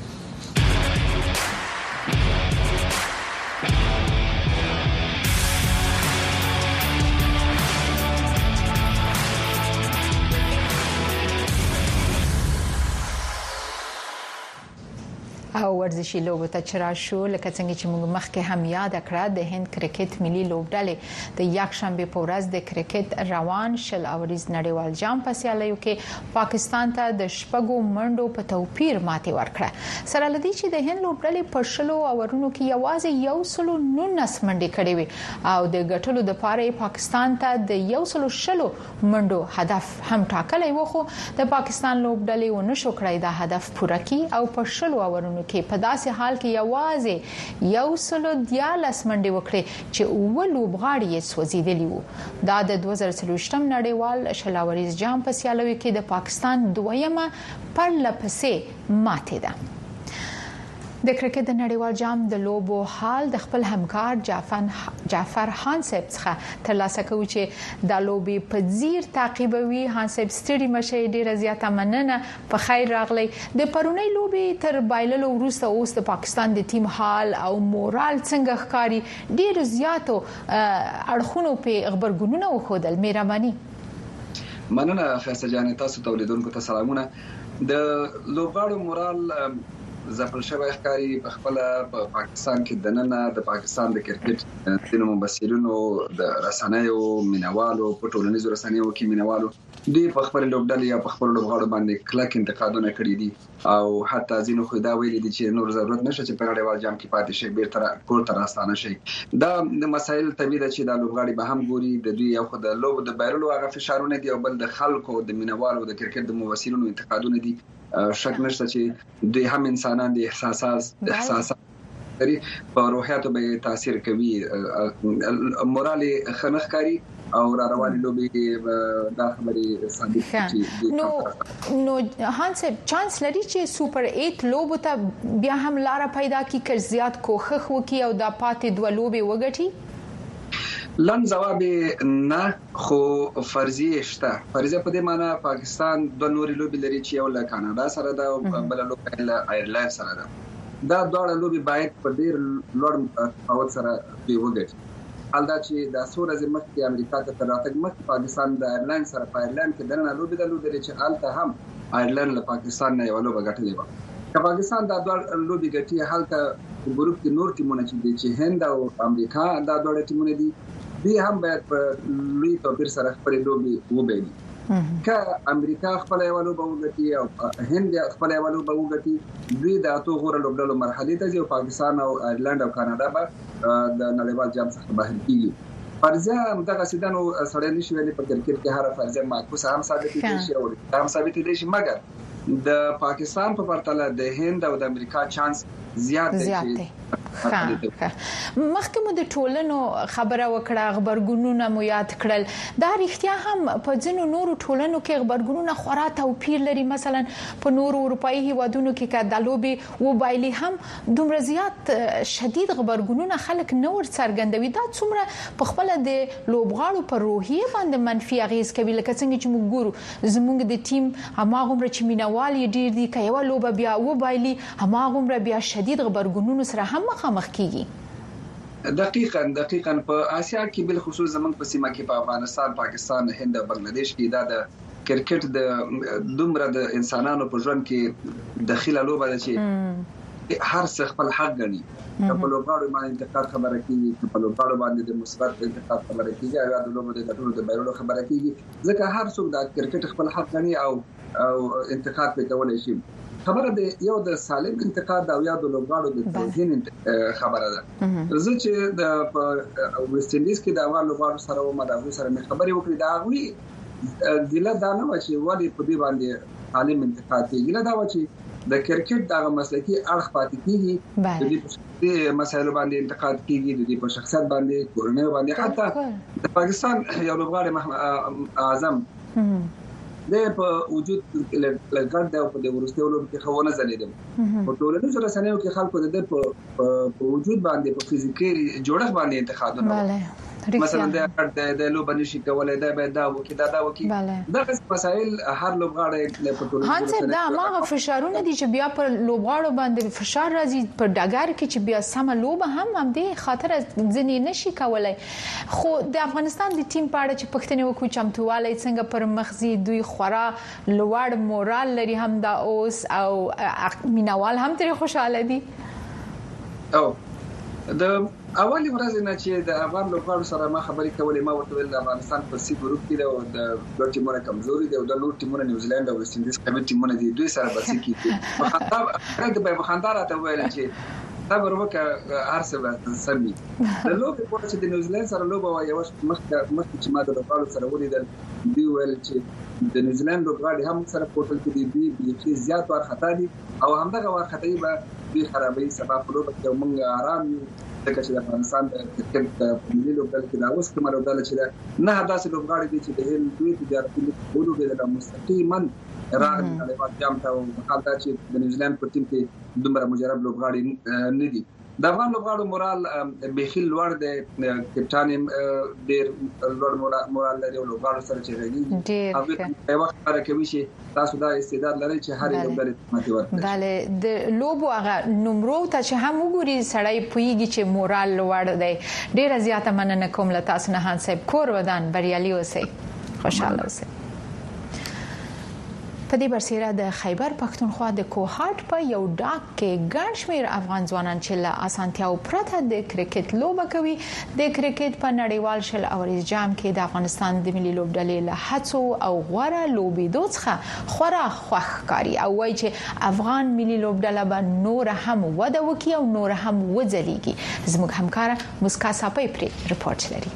او ورزشي لوبو ته چر شو لکه څنګه چې موږ مخکې هم یاد کړه د هند کرکټ ملي لوبډلې د یکشنبه په ورځ د کرکټ روان شل اوریز نړیوال جام په سیالیو کې پاکستان ته د شپږو منډو په توپیر ماتې ورکړه. سره لدی چې د هند لوبډلې په شلو اورونو کې یوازې 119 منډې کړې وي او د ګټلو د پاره پاکستان ته د 110 منډو هدف هم ټاکلی و، خو د پاکستان لوبډلې ونشو کړای دا هدف پوره کړي او په شلو اورونو کې په داسې حال کې یوازې 114 منډې وکړې چې 9 لوبغاړي یې سوځېدلي وو. دا د 2023 نړیوال شلاوریز جام په سیالیو کې د پاکستان دویمه پرله پسې ماتې ده. د کرکټ د نړیوال جام د لوبو حال د خپل همکار جعفر هانسب څخه ترلاسه کوي چې د لوبي په ځیر تعقیبوي. هانسب ستړي مشه ډیره زیاته مننه، په خیر راغلی. د پرونی لوبي تر بایللو وروسته اوس د پاکستان د ټیم حال او مورال څنګه ښکاری؟ ډیر زیاتو اړخونو په خبرګونونه وخودل. مهرباني. مننه فیصل جان، تاسو تولیدونکو ته سلامونه. د لوبغاړو مورال زپل شوی ښکاری په خپل په پاکستان کې د نن د پاکستان د کرکټ د مبصرینو د رسنیو مینوالو په ټولنیزو رسنیو کې مینوالو دوی په خپل لوبډلې یا په خپل لوبغاړو باندې کلک انتقادونه کړي دي او حتی ځینو خو دا ویلي دي چې نور ضرورت نشته چې په نړیوال جام کې پاتې شي، بیرته کور ته راستانه شي. دا د مسایل طبيعي ده چې د لوبغاړي به هم ګوري د دوی یو خو د لوب د بایرلو هغه فشارونه دي او بل د خلکو د مینوالو د کرکټ د مبصرینو انتقادونه دي. شک نشته چې دوی هم انسانان دي، احساسات لري، په روحیاتو به تاثیر کوي. مورالي خنخکاری او را رواني لوبي دا خبري ثابت دي. نو هانسب چانس لري چې سوپر 8 لوب ته بیا هم لار پیدا کی کړ، زیات کوخخ وکي او د پاتې دوه لوبي وګټي؟ لن جواب نه، خو فرضیه شته. فرضیه په دې معنی پاکستان دوه نوري لوبي لري چې یو له کاناډا سره ده او بل لوبي له آیرلند سره ده. دا دوه لوبي باید په ډیر لوړ تفاوت سره وګټي. حالدا چې د سور از مخکې امریکا ته تراتګ مخکې پاکستان د آیرلند سره په آیرلند کې دنه لوبي درلودل چې حالته هم آیرلند له پاکستان نه یو لوبه ګټلې و. که پاکستان دا دوه لوبي ګټي، حالته ګروپ کې نور ټیمونه چې هند او امریکا دا دوه ټیمونه دي، دوی هم باید په لوی توپیر سره خپل لوبي وبېږي. که امریکا خپل یو لوبه وګټي او هند خپل یو لوبه وګټي، دوی د اتو غوړه لوبډلو مرحله ته ځي او پاکستان او آیرلند او کاناډا به د نړیوال جام څخه بهر کیږي. فرضیه دغه سیدانو سړی نشي ویلي په کرکټ کې هر فرضیه معکوسه هم ثابت دي شي او هم ثابت دي شي، مګر د پاکستان په پرتله د هند او د امریکا چانس زیات دی. مخکې مو د ټولنو خبره وکړه، خبرګونونه مو یاد کړل. دا رښتیا هم په ځینو نورو ټولنو کې خبرګونونه خورا توپیر لري. مثلا په نورو اروپאי هیوادونو کې که د لوبي وبایلي هم دومره زیات شدید خبرګونونه خلک نه ور څرګندوي. دا څومره په خپل د لوبغاړو پر روحیه باندې منفي اغیز کوي؟ لکه څنګه چې موږ ګورو زموږ د ټیم هماغومره چې مینوال یې ډیر دي، که یو لوبه بیا وبایلي هماغومره بیا شدید خبرګونونو سره هم مخامخ کیږي. دقیقاً په آسیا کې بل خصوص زمونږ په سیمه کې په افغانستان، پاکستان، هند او بنگلاديش کې دا د کرکټ د دومره د انسانانو په ژوند کې داخله لوبه ده چې هر څه خپل حق غني. په لوبغاړو باندې انتقاد خبره کیږي، په لوبغاړو باندې د مثبت انتقاد خبره کیږي، او د لوبو د ګټلو د بایرلو خبره کیږي، ځکه هر څوک د کرکټ خپل حق غني او انتقاد په کولای شي. خبره د یو د سالم انتقاد او یا د لوبغاړو د توهین خبره ده. زه چې د ویسټ انډیز کې د افغان لوبغاړو سره او مداغو سره مې خبرې وکړې، دا غوي ګله دا نه و چې ولی په دې باندې سالم انتقاد کوي. ګله دا و چې د کرکټ دغه مسلکي اړخ پاتې کیږي، د دې مسایلو باندې انتقاد کیږي، د دې په شخصیت باندې، کورنۍ باندې. حتی د پاکستان یو لوبغاړی اعظم د په وجود لګړ د په د ورستیو لوب کې خونه زلیدم په ټولنیزو رسنیو کې خلکو د په وجود باندې په فزیکي جوړښت باندې انتقادونه مثلا د لوب نشي کولای دا به دا وکي دا وکي دا مسائل هر لوبغاړی په ټولنیزو هانسب دا هغه فشارونه دي چې بیا پر لوبغاړو باندې فشار راځي په ډګر کې چې بیا سم لوب هم دې خاطر ځنې نشي کولای. خو د افغانستان د ټیم په اړه چې پښتنه وکړو چمتووالی څنګه پر مخزي دوی خورا لوړ مورال لري، هم دا اوس او مینوال هم ترې خوشاله دي. او د اولی ورځ نه چې د افغان لوبغاړو سره ما خبرې کولې، ما ورته ویل د افغانستان په سی ګروپ کې د دوه ټیمونه کمزوري دي او د نور ټیمونه نیوزیلند او ویسټ انډیز کوم ټیمونه دي، دوی سره بس کیږي. په خاطر د بخاندار ته ویل چې صبر وکړه هر څه به سمي. د لوبې په چې د نیوزیلند سره لوبه وایي مخکې چې ما د لوبغاړو سره ولیدل، دوی ویل چې د نیوزیلند لوبغاړي هم سره پورتل کې دي، دوی زیات وارخطا دي او همدغه وارخطايي به دوی خرابې سبب په لوبه کې موږ آرام دغه چې د افغانستان د کرکټ په ملي لوبډله کې دا اوس کومه لوبډله چې نه داسې لوبغاړي دي چې د هند دوی تجارتي لوبډله د مستقیما راغلي د جام ته او حتی چې د نیوزیلند په ټیم کې دومره مجرب لوبغاړي نه دي د افغان لوبغاړو مورال بخیل لوړ دی کپټان ډېر لوړ مورال لري او لوبغاړو سره چې راګي هغه په وخت سره کوي چې تاسو دا استعداد لري چې هر یو لوبغاړي ماتي ورکړي بله د لوبو هغه نمرو ته چې هم وګوري سړی پويږي چې مورال لوړ دی ډېر زیاته مننه کوم له تاسو نه هان صاحب کور ودان بریالي اوسئ خوشاله اوسئ په دې برسېره د خیبر پښتونخوا د کوهاټ په یو ډاک کې ګڼ شمېر افغان ځوانان چې له اسانتیاو پرته د کرکټ لوبه کوي د کرکټ په نړیوال شل اوريز جام کې د افغانستان د ملي لوبډلې له هڅو او غوړه لوبېدو څخه خورا خوښ کاری او وایي چې افغان ملي لوبډله به نور هم وده وکړي او نور هم وځلېږي زموږ همکار مسکا صاحب پرې رپورټ لري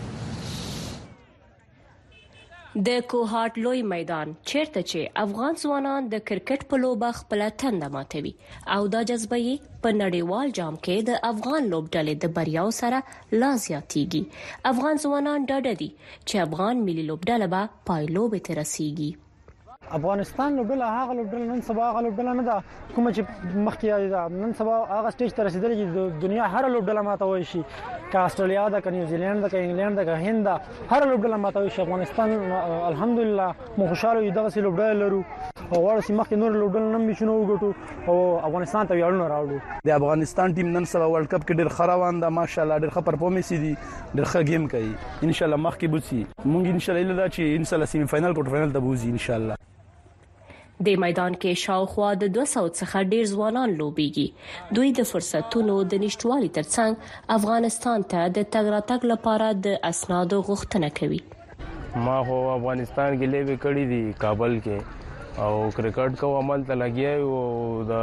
د کوهاټ لوی میدان چیرته چې افغان ځوانان د کرکټ په لوبه خپل تنده ماتوي او دا جذبه یې په نړیوال جام کې د افغان لوبډلې د بریاو سره لا زیاتېږي افغان ځوانان ډاډه دي چې افغان ملي لوبډله به پایلوبې ته رسیږي افغانستان لوبډله هغه لوبډله نن سبا هغه لوبډله نه ده کوم چې مخکې ده نن سبا هغه سټیج ته رسیدلې چې د دنیا هر لوبډله ماته وای شي که استرالیا ده که نیوزیلند ده که انګلند ده که هند ده هر لوبډله ماته وای شي افغانستان الحمدلله مو خوشاله یو دغه لوبډله لرو او ورسې مخکې نور لوبډله نن بشنو وګټو او افغانستان ته ویاړونه راوړو د افغانستان ټیم نن سبا ورلد کپ کې ډېر خروان ده ماشاءالله ډېر ښه پرفورمنس دي ډېر ښه گیم کوي ان شاء الله مخکې بوسي مونږ ان شاء الله چې ان شاء الله سیمی فائنل کوټ فائنل ته بوزي ان شاء الله د میدان کې شاوخوا د 200 څخه ډیر ځوانان لوبيږي دوی د فرصتونو د نشټوالي ترڅنګ افغانستان ته د تګ راتګ لپاره د اسنادو غوښتنه کوي ما هو افغانستان کې لوبې کړې دي کابل کې او کرکټ کو عمل ته لګیا او د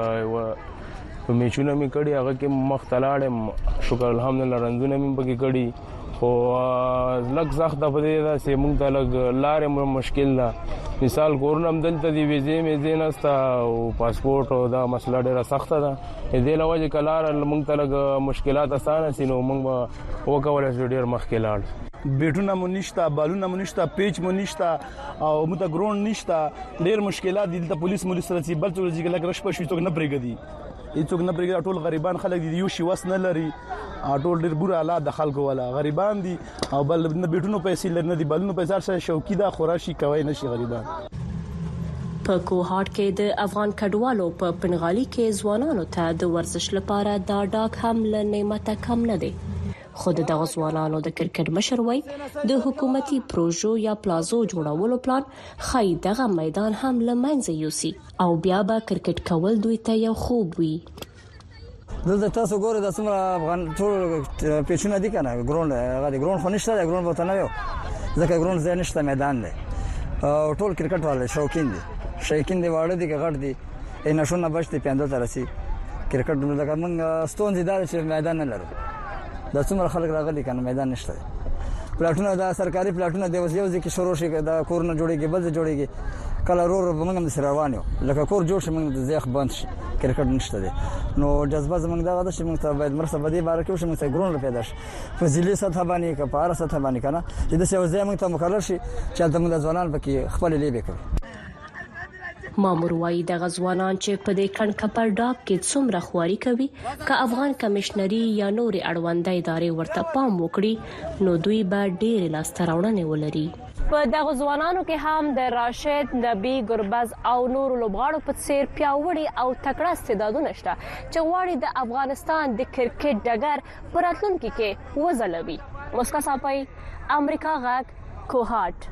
میچونه می کړی هغه کې مختلاړم شکر الحمدلله رنزونه می پکې کړی خو لږ سخت د پدې دا سه موږ ته لږ لارې مشکل ده مثال کورنم دلته دی ویزه مې نستا او پاسپورت او دا مسله ډیره سخته ده دې لوجه کلار موږ ته لږ مشکلات اسانه سينو موږ وکولای شو ډیر مخکې لاړ بیټونه مو نشته بالونه مو نشته پیچ مو نشته او مو ته ګراوند نشته ډیر مشکلات دي د پولیس رسي بل څه چې لګ رش پښې څوک نه پرېګدي هیڅوک نه پرېګدي ټول غریبان خلک دي یو شي وس نه لري ټول ډیر بوره حالات د خلکو ولا غریبان دي او بل نه بیټونو پیسې لرنه دي بالونو پیسې سره شوقي دا خوراشي کوي نشي غریبان په کوهاټ کې د افغان کډوالو په پنغالي کې ځوانانو ته د ورزش لپاره دا ډاک هم له نعمت کم نه دی خود د ځوانانو د کرکټ مشر وای د حکومتي پروژو یا پلازو جوړولو پلان خای دغه میدان هم لمنځه یوسي او بیا به کرکټ کول دوی ته یو خوب وي دلته تاسو ګورئ د څومره افغان ټول پیچونه دي کنه ګراوند هغه د ګراوند خو نشته ګراوند وته نه یو ځکه ګراوند ځای نشته میدان دی او ټول کرکټ والے شوقین دي واړه دي غړ دي نشونه بچتي پیاندو ترسي کرکټ دغه موږ ستون دي چې میدان نه لرو د څومره خلک راغلي کنه میدان نشته پلاټونه دا سرکاري پلاټونه د وسیو ځکه شروع شي دا کورونه جوړيږي بل جوړيږي کله رور موږ هم سره روانو لکه کور جوړ شي موږ د زیخ بند شي کرکټ نشته دي نو جذبه زموږ دا غواړي چې موږ ته باید مرسته بدی بار کې موږ ته ګرون پیدا شي فزیلی سطح باندې کپاره سطح باندې کنه چې د څه ځای موږ ته مقرر شي چې د موږ ځوانان پکې خپل لیبه کوي مامور وای د غزوانان چې په دې کڼ کپر ډاک کې څومره خواري کوي که افغان کمشنري یا نورې اړونده ادارې ورته پام وکړي نو دوی به ډېر لاستراوړنې ولري په دغه ځوانانو کې هم د راشد نبی ګربز او نور لوبغاړو په څیر پیاوړي او تکړه استعدادونه شته چې غواړي د افغانستان د کرکټ ډګر پر راتلونکي کې وځلوي مسکا صاحب امریکا غاک کوهاټ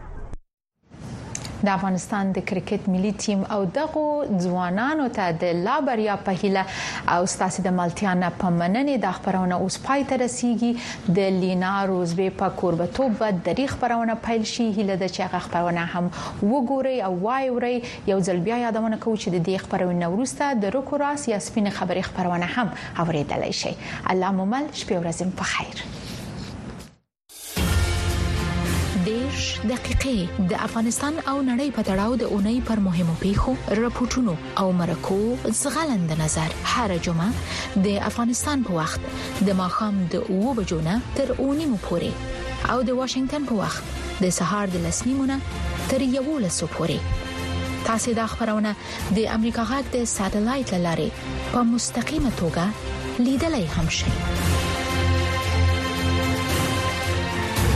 د افغانستان د کرکټ ملي ټیم او دغه ځوانانو ته د لا بریا په هیله او ستاسو د مالتیانا په مننې د خبرونه اوس پای ته رسیږي د لینا روزبه په کوربتوب د دریغ خبرونه پیل شي هیله د چې هغه خبرونه هم وګوري او وایوري یو ځل بیا یادونه کوم چې د دې خبرونه وروسته د روکوراس یا سپین خبري خبرونه هم اوریدلای شي الله ممل شپه ورځم په خیر دیش دقیقې د افغانستان او نړۍ په تړاو د اونۍ پر مهمو پیښو راپورټونو او مرکو زغلند نظر هر جمعه د افغانستان په وخت د ماښام د 2 بجو نه تر 9 پورې او د واشنگټن په وخت د سهار د 10 نیمه تر 11 پورې تاسو د خبرونه د امریکا غږ د ساتلایت لارې په مستقیمه توګه لیدلای هم شئ